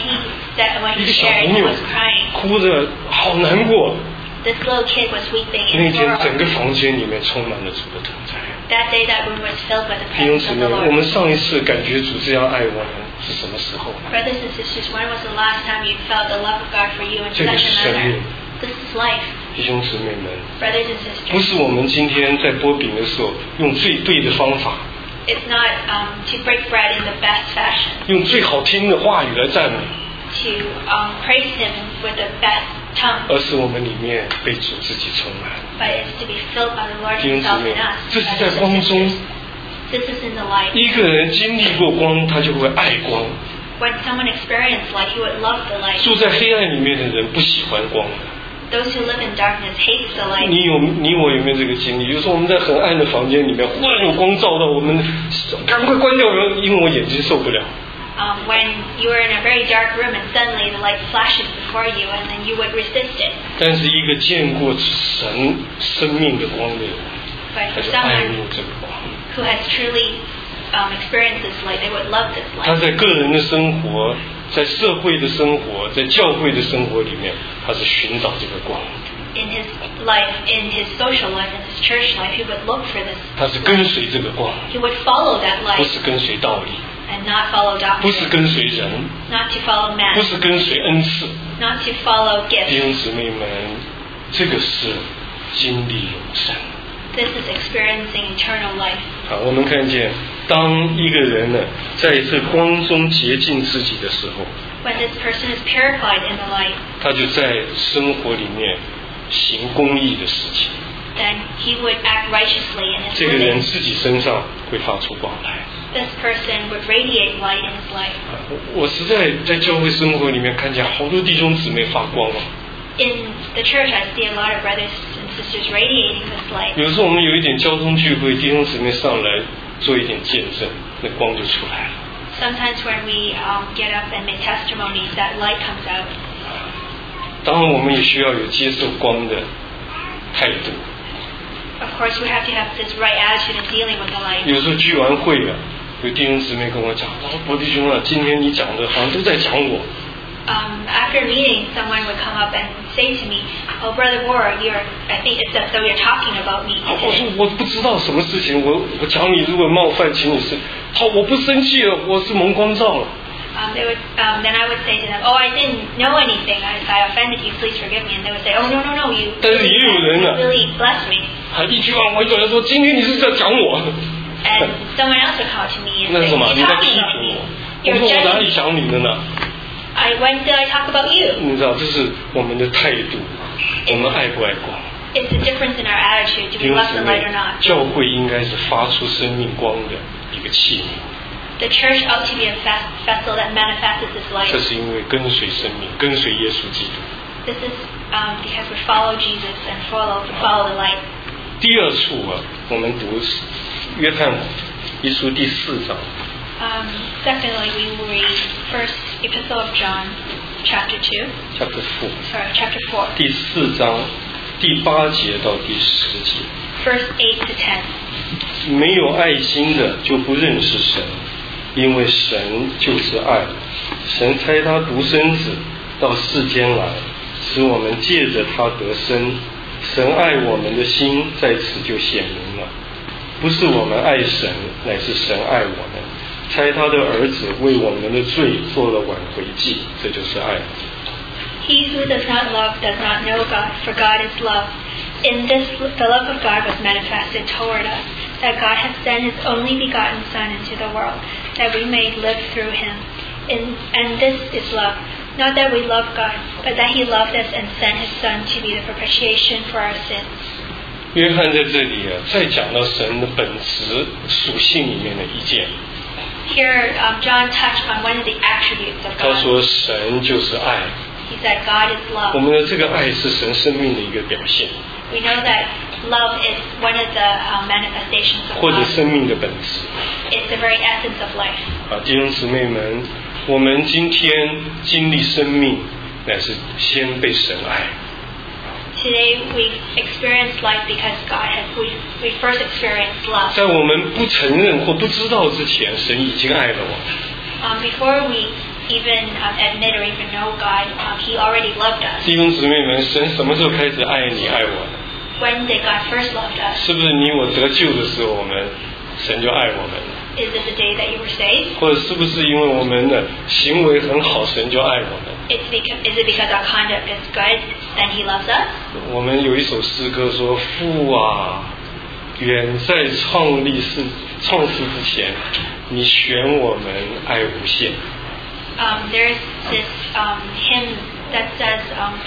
he 一个小 shared, 朋 he 友 was crying. 哭着好难过。 This little kid was weeping 那 in 天 sorrow. 整个房间里面充满了主的同在。 That day, that room was filled with the 弟兄 presence 姊 of 妹， the 我们 Lord. 上一次感觉主这样爱我们是什么时候？ Brothers and sisters, when was the last time you felt the love of God for you in 这个 such 是 a 生 manner? 命。 This is life. 弟兄姊妹们， Brothers and 不 sisters, 是我们今天在剥饼的时候用最对的方法， it's not to break bread in the best fashion, 用最好听的话语来赞美， to praise Him with the best tongue, 而是我们里面被主自己充满。 but it's to be filled by the Lord 弟兄姊 Himself 妹 in us. 这是 brothers 在 and 光中 sisters. This is in the light. 一个人经历过光，他就会爱光。 When someone experienced light, he would love the light. 住在黑暗里面的人不喜欢光的。 Those who live in darkness hate the light. 你我有没有这个经历？有时候我们在很暗的房间里面，忽然有光照到我们，赶快关掉，因为我眼睛受不了。 When you are in a very dark room and suddenly the light flashes before you, and then you would resist it. 但是一个见过神生命的光的人， But 他 for 就爱 someone 慕这个光。 who has truly experience this light. They would love this 他 light. 在个人的生活，在社会的生活，在教会的生活里面，他是寻找这个光。 In his life, in his social life, in his church life, he would look for this. 他是跟随这个光， He would follow that 不 light 是跟随道理， and not follow 不是 doctrine, 跟随人， not to follow 不 man, 是跟随恩赐。 not to follow 弟 gifts. 兄姊妹们，这个是经历永生。 This is experiencing eternal life. 我们看见，当一个人呢，在这光中洁净自己的时候， When this person is purified in the light, 他就在生活里面行公义的事情。 then he would act righteously in his 这个人 living. 自己身上会发出光来。 This person would radiate light in his life. 我实在在教会生活里面看见好多弟兄姊妹发光啊。 In the church, I see a lot of brothers and sisters radiating this light. 有时候我们有一点交通聚会，弟兄姊妹上来做一点见证，那光就出来了。 Sometimes when we get up and make testimonies, that light comes out. 当然，我们也需要有接受光的态度。 Of course, we have to have this right attitude in dealing with the light. 有时候聚完会了，有弟兄姊妹跟我讲：“伯弟兄啊，今天你讲的好像都在讲我。” After meeting, someone would come up and say to me, "Oh, Brother Moore, I think it's as though you're talking about me 我说 today." 我不知道什么事情，我讲你如果冒犯，请你是好，我不生气了，我是蒙光照了。 Then I would say to them, "Oh, I didn't know anything. If I offended you, please forgive me." And they would say, "Oh, no, you 但是也有人呢， really blessed me." 还一句话我有人说，今天你是在讲我。 And someone else would come to me and 那 say, 是什么？ "You're 你在批 talking about 评 me. 我？我 You're 说我哪 judging 里 me. 讲你的呢？ When did I talk about you?" 你知道，这是我们的态度，我们爱不爱光？ It's the difference in our attitude. Do 弟 we 兄 love 姊 the 妹 light or not?， 教会应该是发出生命光的一个器皿。 The church ought to be a vessel that manifests this 这 light. 是因为跟随生命，跟随耶稣基督。 This is because we follow Jesus and follow the light. 第二处啊，我们读约翰一书第4章。 Secondly, we will read First Epistle of John, chapter 2. Chapter 4 Chapter 4, 第4章第8节到第10节。 verse 8 to 10. 没有爱心的就不认识神，因为神就是爱。神差他独生子到世间来，使我们借着他得生。神爱我们的心在此就显明了，不是我们爱神，乃是神爱我们，差他的儿子为我们的罪做了挽回祭，这就是爱。 He who does not love does not know God, for God is love. In this, the love of God was manifested toward us, that God has sent His only begotten Son into the world, that we may live through Him. And this is love, not that we love God, but that He loved us and sent His Son to be the propitiation for our sins. 约翰在这里啊，再讲到神的本质属性里面的一件， Here, John touched on one of the attributes of 他 God. 说神就是爱。 He said God is 我 love. 们的这个爱是神生命的一个表现， We know that love is one of the manifestations of 或者 God. 生命的本质。 It's the very essence of life. 弟兄姊妹们，我们今天经历生命，乃是先被神爱。 Today we experience life because we first experienced love. 在我们不承认或不知道之前，神已经爱了我们。 Before we even admit or even know God, He already loved us. 弟兄姊妹们，神什么时候开始爱你爱我呢？ When did God first love us? 是不是你我得救的时候，神就爱我们了？ Is it the day that you were saved? 或者是不是因为我们的行为很好，神就爱我们？ Is it because our conduct is good, then He loves us? 我们有一首诗歌说：“父啊，远在创世之前，你选我们爱无限。” There's this hymn that says,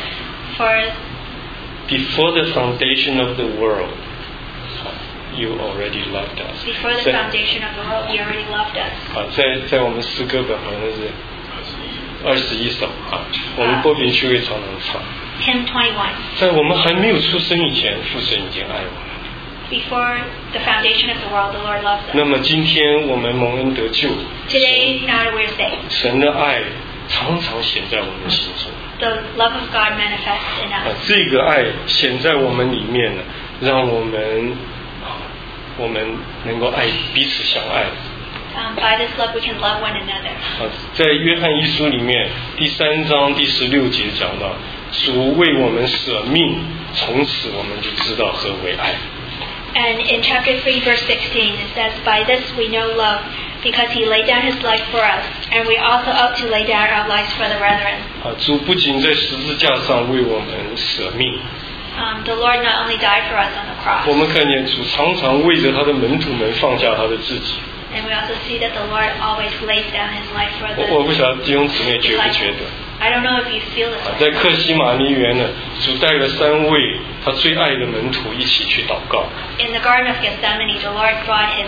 Before the foundation of the world, you already loved us. Before the foundation of the world, You already loved us. 在我们诗歌本好像是21首我们波平区会常常唱。 Hymn 21. 在我们还没有出生以前，父神已经爱我们。 Before the foundation of the world, the Lord loves us. 那么今天我们蒙恩得救， Today, now that we're saved, 神的爱常常显在我们心中。 the love of God manifests in us. 这个爱显在我们里面呢，让我们能够爱彼此相爱。 By this love we can love one another. 在约翰一书里面第3章第16节讲到，主为我们舍命，从此我们就知道何为爱。 And in chapter 3 verse 16 it says, By this we know love, because he laid down his life for us, and we also ought to lay down our lives for the brethren. 主不仅在十字架上为我们舍命， The Lord not only died for us on the cross, 我们看见主常常为着他的门徒们放下他的自己。 and we also see that the Lord always lays down his life for the 我不晓得弟兄姊妹觉不觉得？ I don't know if you feel this way. 在克西马尼园呢，主带了3位他最爱的门徒一起去祷告。 In the Garden of Gethsemane, the Lord brought his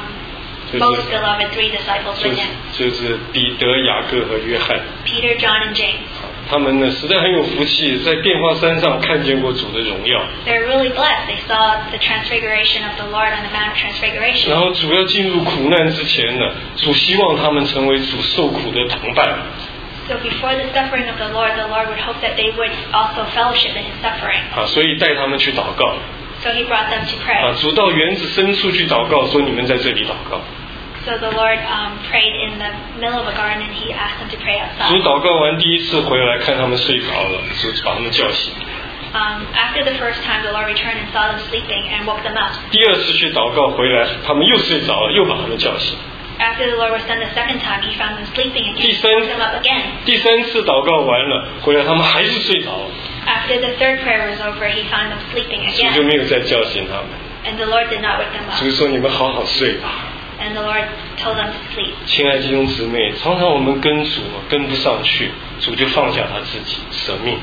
most beloved 3 disciples with him, 就是彼得、雅各和约翰。 Peter, John, and James. 他们呢实在很有福气，在变化山上看见过主的荣耀。 They're really blessed. They saw the transfiguration of the Lord on the Mount of Transfiguration. 然后主要进入苦难之前呢，主希望他们成为主受苦的同伴。 So before the suffering of the Lord would hope that they would also fellowship in his suffering. 所以带他们去祷告。 So he brought them to pray. 主到园子深处去祷告，说你们在这里祷告。 So the Lord prayed in the middle of a garden, and he asked them to pray 主 outside. 祷告完第一次回来，看他们睡着了，主把他们叫醒。 After the first time, the Lord returned and saw them sleeping and woke them up. 第二次去祷告回来，他们又睡着了，又把他们叫醒。 After the Lord was sent the second time, he found them sleeping again 第 and 三 woke them up again. 第3次祷告完了，回来他们还是睡着了， After the third prayer was over, he found them sleeping 主就 again. 没有再叫醒他们。 And the Lord did not wake them 主 up. 说：“你们好好睡吧。” And the Lord told them to sleep. 亲爱的弟兄姊妹，常常我们跟主跟不上去，主就放下他自己舍命。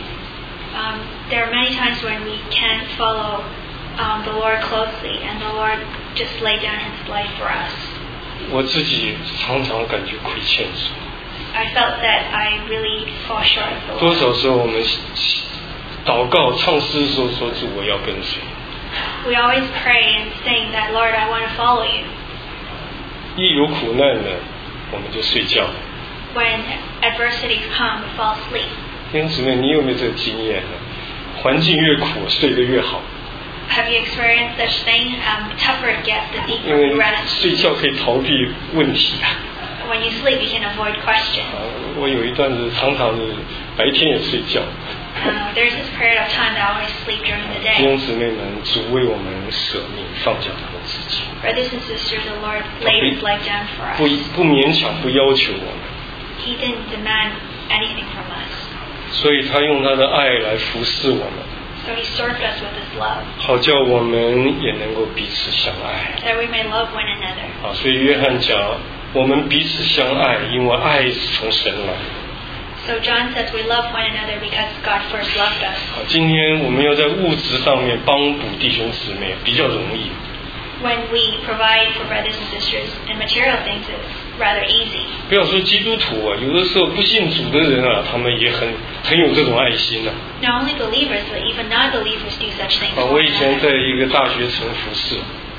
There are many times when we can't follow the Lord closely, and the Lord just laid down his life for us. 我自己常常感觉亏欠主。 I felt that I really fall short of the 多 Lord. 少时候我们祷告唱诗的时候说：“主，我要跟随。” We always pray and sing that, Lord, I want to follow you. 一有苦难呢，我们就睡觉。 When adversities come, we fall asleep. 弟兄姊妹，你有没有这个经验呢？环境越苦，睡得越好， Have you experienced such thing? Tougher it gets, the 因 deeper 为 you rest. 睡觉可以逃避问题啊。 When you sleep, you can avoid questions. 我有一段子常常是白天也睡觉。 There's this period of time that I always sleep during the 弟兄 day. 姊妹们，主为我们舍命，放下他的自己， Brothers and sisters, the Lord laid his life down for 不 us. 不勉强，不要求我们， He didn't demand anything from us. 所以他用他的爱来服侍我们， So he served us with his love, 好叫我们也能够彼此相爱。 that we may love one another. 所以约翰讲，我们彼此相爱，因为爱是从神来。 So John says we love one another because God first loved us. 今天我们要在物质上面帮补弟兄姊妹，比较容易。 When we provide for brothers and sisters in material things, it's rather easy. 不要说基督徒有的时候不信主的人他们也很有这种爱心的。 Not only believers, but even non-believers do such things. 我以前在一个大学城服侍，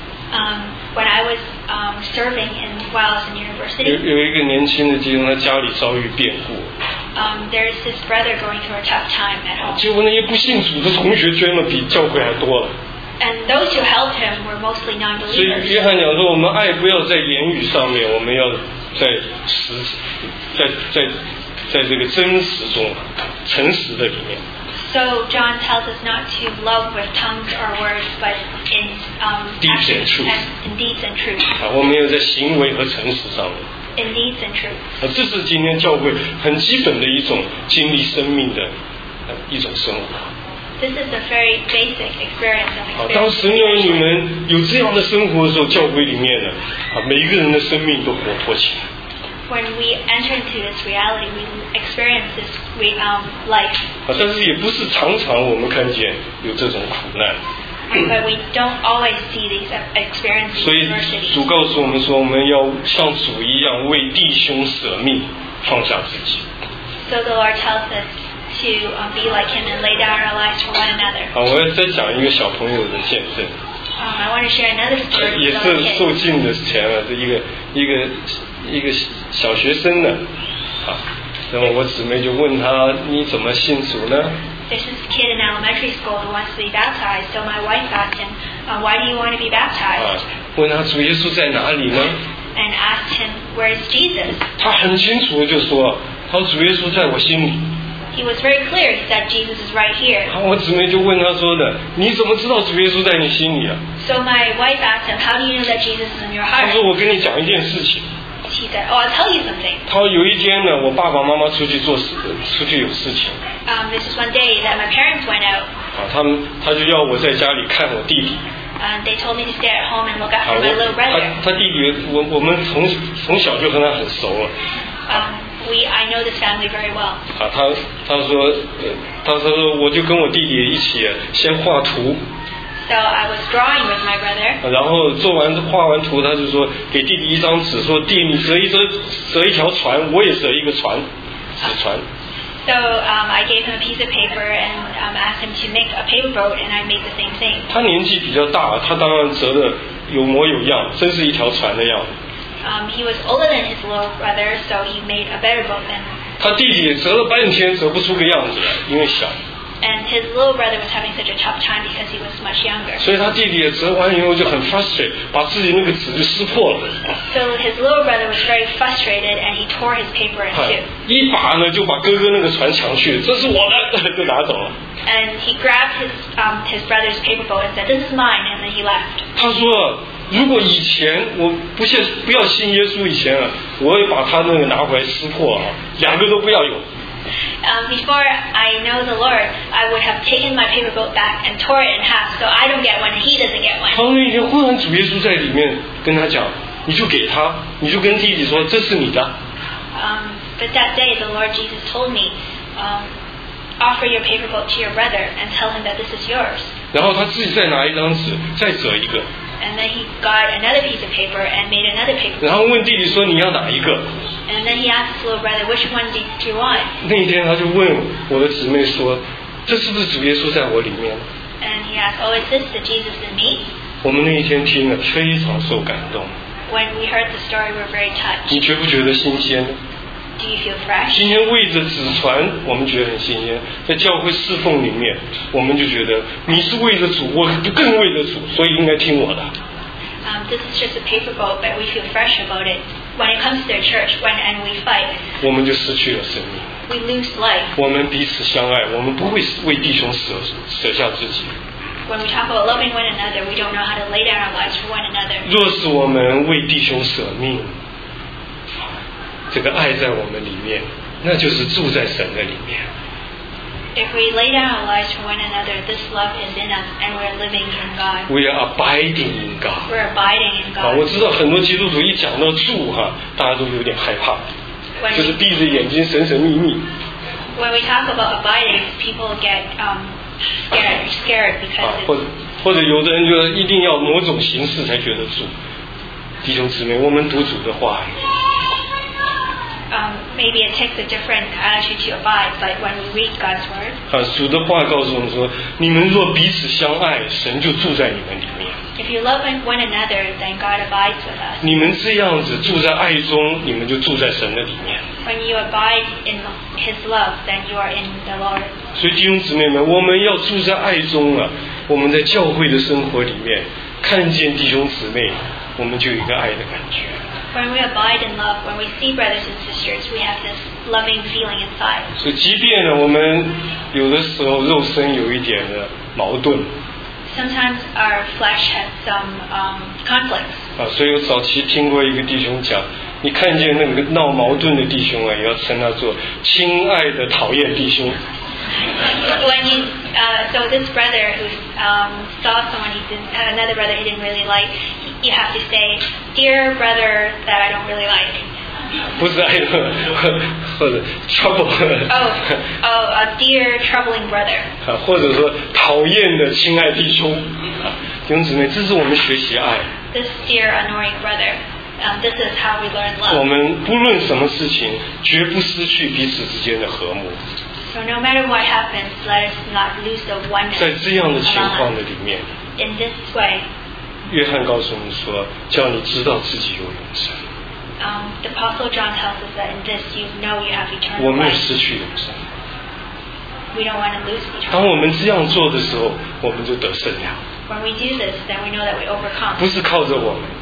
When I was serving while I was in university, 有一个年轻的弟兄，他家里遭遇变故， there's this brother going through a tough time at home. 结果那些不信主的同学捐了比教会还多了。 And those who helped him were mostly 所以 non-believers. 约翰讲说，我们爱不要在言语上面，我们要在这个真实中，诚实的里面。 So John tells us not to love with tongues or words, but in Deeds and actions truth. and in deeds and truth. 我们要在行为和诚实上面。 In deeds and truth. 这是今天教会很基本的一种经历生命的一种生活。 This is a very basic experience of 当神要 experiencing 你们有这样的生活的时候，教会里面呢，每一个人的生命都活泼起来。 When we enter into this reality, we experience this life. 但是也不是常常我们看见有这种苦难。 But we don't always see these experiences 所以 adversities. 主告诉我们说，我们要像主一样为弟兄舍命，放下自己。 So the Lord tells us to be like Him and lay down our lives for one another. 我要再讲一个小朋友的见证， I want to share another story 也 with 是 our 受 kids. 浸的前了，是一个小学生呢，然后我姊妹就问他，你怎么信主呢？ There's this kid in elementary school who wants to be baptized, so my wife asked him, why do you want to be baptized? 问他主耶稣在哪里呢？ and asked him, "Where is Jesus?" 他很清楚的就说，他说主耶稣在我心里。 He was very clear. He said, "Jesus is right here." 我姊妹就问他说的，你怎么知道主耶稣在你心里啊？ So my wife asked him, "How do you know that Jesus is in your 他 heart?" 说我跟你讲一件事情。 He said, "Oh, I'll tell you something." 他说有一天呢，我爸爸妈妈出去有事情。 This is one day that my parents went out. 他就要我在家里看我弟弟。 They told me to stay at home and look after my little brother. 他弟弟，我们从小就和他很熟了。 I know this family very well. 他说我就跟我弟弟一起先画图。 So I was drawing with my brother. 然后画完图，他就说给弟弟一张纸，说弟你折一条船，我也折一个船，纸船。 So I gave him a piece of paper and asked him to make a paper boat, and I made the same thing. 他年纪比较大，他当然折的有模有样，真是一条船的样子。 He was older than his little brother, so he made a better boat than. 他弟弟折了半天，折不出个样子来，因为小。 And his little brother was having such a tough time because he was much younger. 所以他弟弟也折完以后就很 frustrated， 把自己那个纸就撕破了。 So his little brother was very frustrated and he tore his paper in two. 一把呢就把哥哥那个船抢去，这是我的，就拿走了。 And he grabbed his brother's paper boat and said, "This is mine," and then he left. 他说，如果以前我不要信耶稣以前啊，我也把他那个拿回来撕破啊，两个都不要有。 Before I know the Lord, I would have taken my paper boat back and tore it in half, so I don't get one and he doesn't get one. 他那天忽然主耶稣在里面跟他讲，你就给他，你就跟弟弟说这是你的。 But that day, the Lord Jesus told me, offer your paper boat to your brother and tell him that this is yours. 然后他自己再拿一张纸，再折一个。 And then he got another piece of paper and made another paper. 然后问弟弟说你要哪一个？ And then he asked his little brother, "Which one do you want?" 那一天他就问我的姊妹说，这是不是主耶稣在我里面？ And he asked, "Oh, is this the Jesus in me?" 我们那一天听了非常受感动。 When we heard the story, we were very touched. 你觉不觉得新鲜？ Do you feel fresh? 今天为着纸船，我们觉得很新鲜。在教会侍奉里面，我们就觉得你是为着主，我更为着主，所以应该听我的。 This is just a paper boat, but we feel fresh about it. When it comes to the church, and we fight, 我们就失去了生命。 we lose life. 我们彼此相爱，我们不会为弟兄舍下自己。 When we talk about loving one another, we don't know how to lay down our lives for one another. 若是我们为弟兄舍命，这个爱在我们里面，那就是住在神的里面。 If we lay down our lives for one another, this love is in us, and we're living in God. We are abiding in God. We're abiding in God. 我知道很多基督徒一讲到住大家都有点害怕，就是闭着眼睛神神秘秘。 When we talk about abiding, people get scared because 或者有的人就一定要某种形式才觉得住。弟兄姊妹，我们读主的话。 Maybe it takes a different attitude to abide, but when we read God's word, 主的话告诉我们说，你们若彼此相爱，神就住在你们里面。 If you love one another, then God abides with us. 你们这样子住在爱中，你们就住在神的里面。 When you abide in His love, then you are in the Lord. 所以弟兄姊妹们，我们要住在爱中啊！我们在教会的生活里面，看见弟兄姊妹，我们就有一个爱的感觉。 When we abide in love, when we see brothers and sisters, we have this loving feeling inside. 所以，即便呢，我们有的时候肉身有一点的矛盾。 Sometimes our flesh has some conflicts. 所以我早期听过一个弟兄讲，你看见那个闹矛盾的弟兄啊，也要称他做亲爱的讨厌弟兄。 When you, so this brother who saw someone another brother he didn't really like, you have to say, "Dear brother that I don't really like." 不是爱或者 trouble。 a dear troubling brother. 或者说讨厌的亲爱弟兄。弟兄姊妹，这是我们学习爱。 This dear annoying brother. This is how we learn love. 我们不论什么事情，绝不失去彼此之间的和睦。 So no matter what happens, let us not lose the oneness. 在这样的情况的里面 ，In this way, 约翰告诉我们说，叫你知道自己有永生。 The Apostle John tells us that in this you know you have eternal life. 我没有失去永生。 We don't want to lose eternal life. 当我们这样做的时候，我们就得胜了。 When we do this, then we know that we overcome. 不是靠着我们。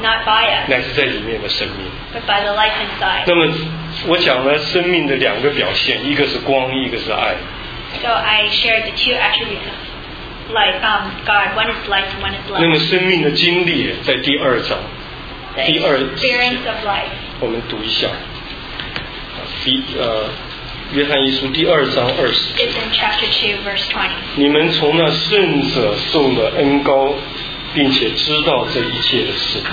not by us, 乃是在里面的生命。 but by the life inside. 那么我讲了生命的两个表现，一个是光，一个是爱。 So I shared the two attributes of life, God. One is life and one is 那么 love. 生命的经历在第2章， The 第二 experience of life. 我们读一下。约翰一书第2章20 It's in chapter 2, verse 20. 你们从那圣者受了恩膏，并且知道这一切的事。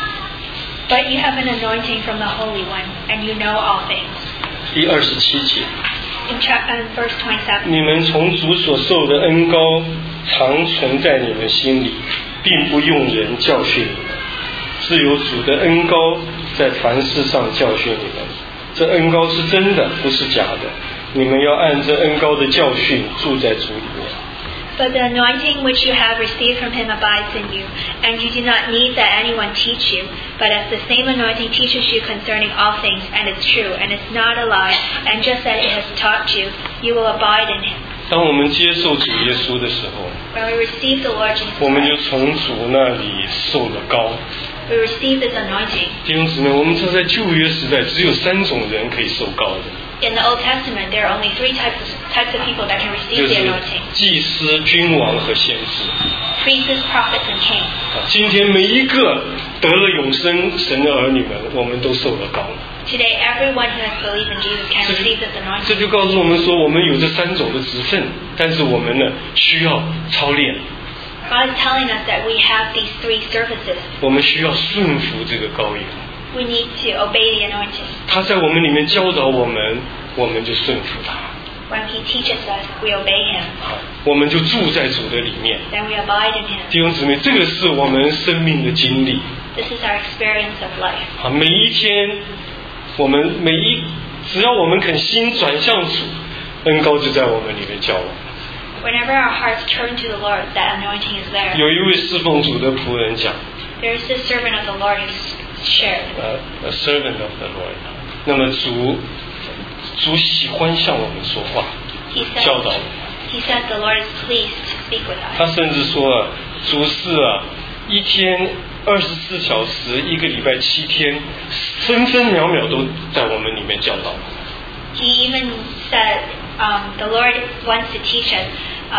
But you have an anointing from the Holy One, and you know all things. 第27节， In verse 27. 你们从主所受的恩膏常存在你们心里，并不用人教训你们，是由主的恩膏在凡事上教训你们。这恩膏是真的，不是假的。你们要按这恩膏的教训住在主里面。 But the anointing which you have received from him abides in you, and you do not need that anyone teach you, but as the same anointing teaches you concerning all things, and it's true, and it's not a lie, and just as it has taught you, you will abide in him. 当我们接受主耶稣的时候， When we receive the Lord Jesus 我们就 Christ, 从主那里受了膏。 we receive this anointing. 弟兄姊妹，我们知道在旧约时代只有3种人可以受膏的， In the Old Testament, there are only three types of people that can 就 receive the 是 anointing: 祭司、君王和先知。 priests, prophets, and kings. 今天每一个得了永生神的儿女们，我们都受了膏。 Today, everyone who has believed in Jesus can 这 receive this 这 anointing. 就告诉我们说，我们有这3种的职分，但是我们呢需要操练， God is telling us that we have these three services. 我们需要顺服这个羔羊。 We need to obey the anointing. 他在我们里面教导我们，我们就顺服他， When He teaches us, we obey Him. 我们就住在主的里面。 Then we abide in Him. 弟兄姊妹，这个是我们生命的经历。 This is our experience of life. 每一天，我们只要我们肯心转向主，恩膏就在我们里面叫我们。 Whenever our hearts turn to the Lord, that anointing is there. 有一位侍奉主的仆人讲 There is this servant of the Lord who shared. ，a servant of the Lord。那么主喜欢向我们说话， He 教导 said, 我们。 he said the Lord is pleased to speak with 他 us. 甚至说主是一天24小时，一个礼拜7天，分分秒秒都在我们里面教导。 He even said the Lord wants to teach us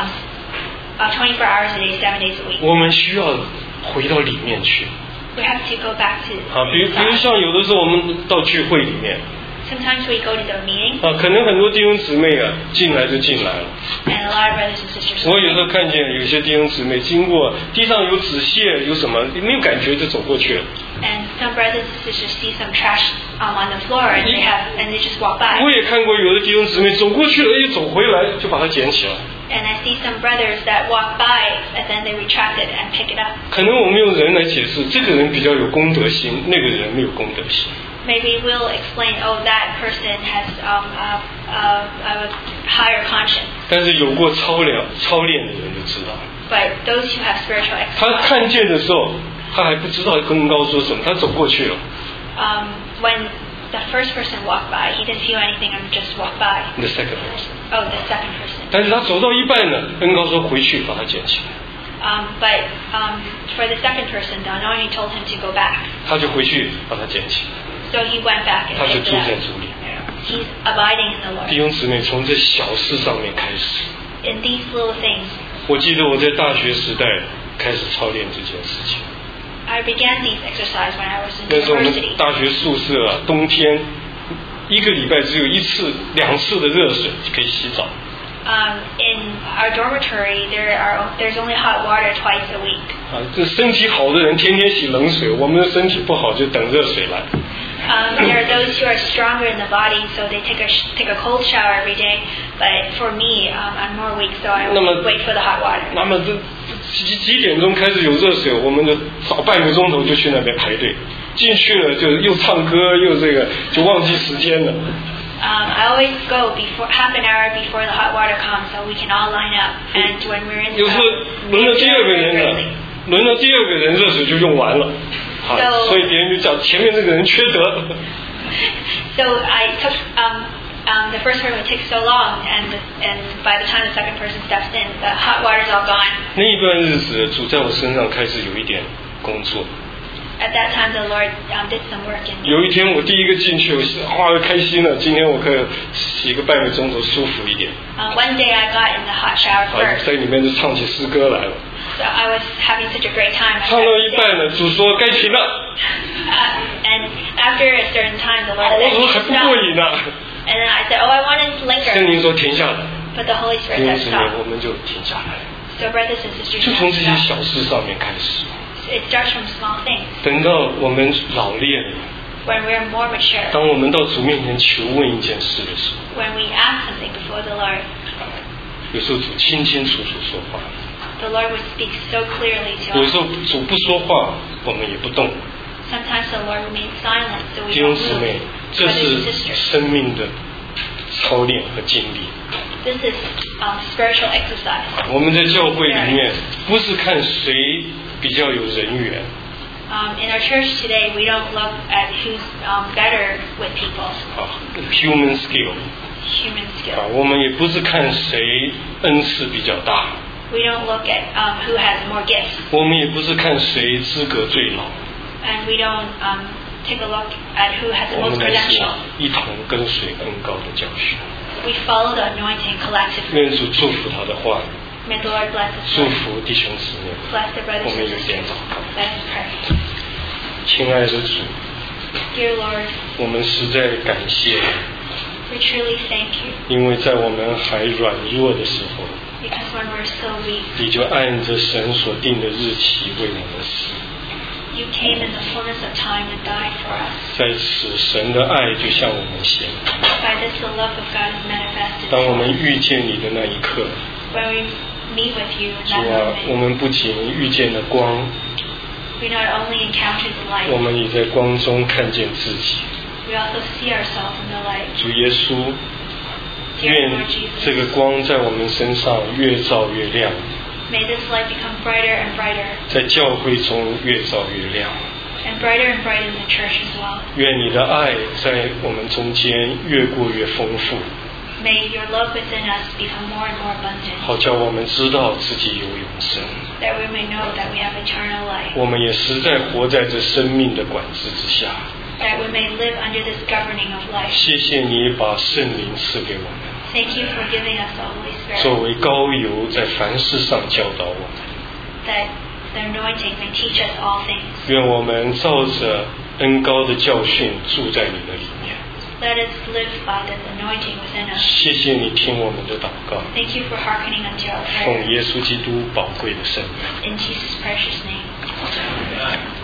24 hours a day, 7 days a week. 我们需要回到里面去。 We have to go back to 比如 inside. 像有的时候我们到聚会里面 Sometimes we go to the meeting, 可能很多弟兄姊妹进来就进来了。 and a lot of brothers and sisters. 我有时候看见有些弟兄姊妹经过地上有纸屑有什么没有感觉就走过去了。 And some brothers and sisters see some trash on the floor, and they just walk by. 我也看过有的弟兄姊妹走过去了，走回来就把它捡起来。 And I see some brothers that walk by, and then they retract it and pick it up. 可能我们用人来解释，这个人比较有公德心，那个人没有公德心。 Maybe we'll explain, oh, that person has a higher conscience. 但是有过操练的人就知道， But those who have spiritual 他 exercise, 看见的时候，他还不知道跟高说什么，他走过去了。 when the first person walked by, he didn't feel anything and just walked by. The second person， Oh, the second person. 但是他走到一半呢，恩高说回去把它捡起来， But for the second person, the anointing told him to go back. 他就回去把它捡起来， So he went back 他 and 就 picked 住 it 在 up. 主里面。 He's abiding in the 弟 Lord. 兄姊妹，从这小事上面开始， In these little things, 我记得我在大学时代开始操练这件事情。 I began these exercises when I was in 那时候我们 university. 大学宿舍冬天一个礼拜只有1次、2次的热水可以洗澡。 In our dormitory, there's only hot water twice a week. 这身体好的人天天洗冷水，我们的身体不好就等热水来。 There are those who are stronger in the body, so they take a cold shower every day. But for me, I'm more weak, so I wait for the hot water. 那么这几点钟开始有热水，我们就早半个钟头就去那边排队。进去了就又唱歌又这个，就忘记时间了。 I always go half an hour before the hot water comes, so we can all line up. And when we're in, 有时候轮到第二个人了，轮到第二个人热水就用完了。好，所以别人就讲前面这个人缺德。 So I took the first person would take so long, and by the time the second person steps in, the hot water's all gone. 那一段日子，主在我身上开始有一点工作。 At that time, the Lord did some work in me. 有一天我第一个进去，我哇开心了，今天我可以洗个半个钟头，舒服一点。 One day I got in the hot shower 在 first. 里面就唱起诗歌来了。 So I was having such a great time. 唱到一半呢，主说该停了。 And after a certain time, the Lord 我 said, 说还 "You 不 stop." 过瘾呢。 And then I said, "Oh, I wanted to 圣 linger." 灵说停下来， But the Holy Spirit 弟兄 said 姊妹， stop. 我们就停下来， So brothers and sisters, 就 you 从这些 have to stop. 小事上面开始。 It starts from small things. 等到我们老练了， When we're more mature, 当我们到主面前求问一件事的时候， when we ask something before the Lord, 有时候主清清楚楚说话， the Lord would speak so clearly to 有 us. 时候主不说话，我们也不动。 Sometimes the Lord remains silent, so we 弟兄 don't 姊 move. 妹，这 Brothers 是 and sisters, 生命的操练和经历。 this is spiritual exercise. 我们在教会里面，不是看谁比较有人缘。 In our church today, we don't look at who's better with people, human skill human 啊， skill. 我们也不是看谁恩赐比较大， We don't look at who has more gifts, 我们也不是看谁资格最老， and we don't take a look at who has the 我 most 们乃是 credential. 一同跟随恩膏的教训。 We follow the anointing collectively. 愿主祝福他的话语， May the Lord bless us. 祝福弟兄姊妹。 Bless the brothers 我 and 们有点 sisters. 祷告， Let us pray. 亲爱的主， Dear Lord, 我们实在感谢， we truly thank you 因为在我们还软弱的时候， because when we're so weak, 你就按着神所定的日期为我们死。 you came in the fullness of time and died for us. 在此，神的爱就向我们显明。 By this, the love of God is manifested. 当我们 to us. 遇见你的那一刻， When we meet with you in 主 that 啊，我 moment, 们不仅遇见了光， we not only encounter the 我 light, 们也在光中看见自己。 we also see ourselves in the light. 主耶稣， Dear 愿 Lord Jesus, 这个光在我们身上越照越亮， may this light become brighter and brighter, 在教会中越照越亮。 and brighter and brighter in the church as well. 愿你的爱在我们中间越过越丰富， May your love within us become more and more abundant, 好叫我们知道自己有永生。 that we may know that we have eternal life, 我们也实在活在这生命的管制之下。 that we may live under this governing of life. 谢谢你把圣灵赐给我们， Thank you for giving us the Holy 作 Spirit, 为膏油，在凡事上教导我们。 that the anointing may teach us all things. 愿我们照着恩膏的教训住在你的里面。 Let us live by this anointing within us. 谢谢你听我们的祷告， Thank you for hearkening unto our 奉 prayer. 耶稣基督宝贵的圣名。 In Jesus' precious name.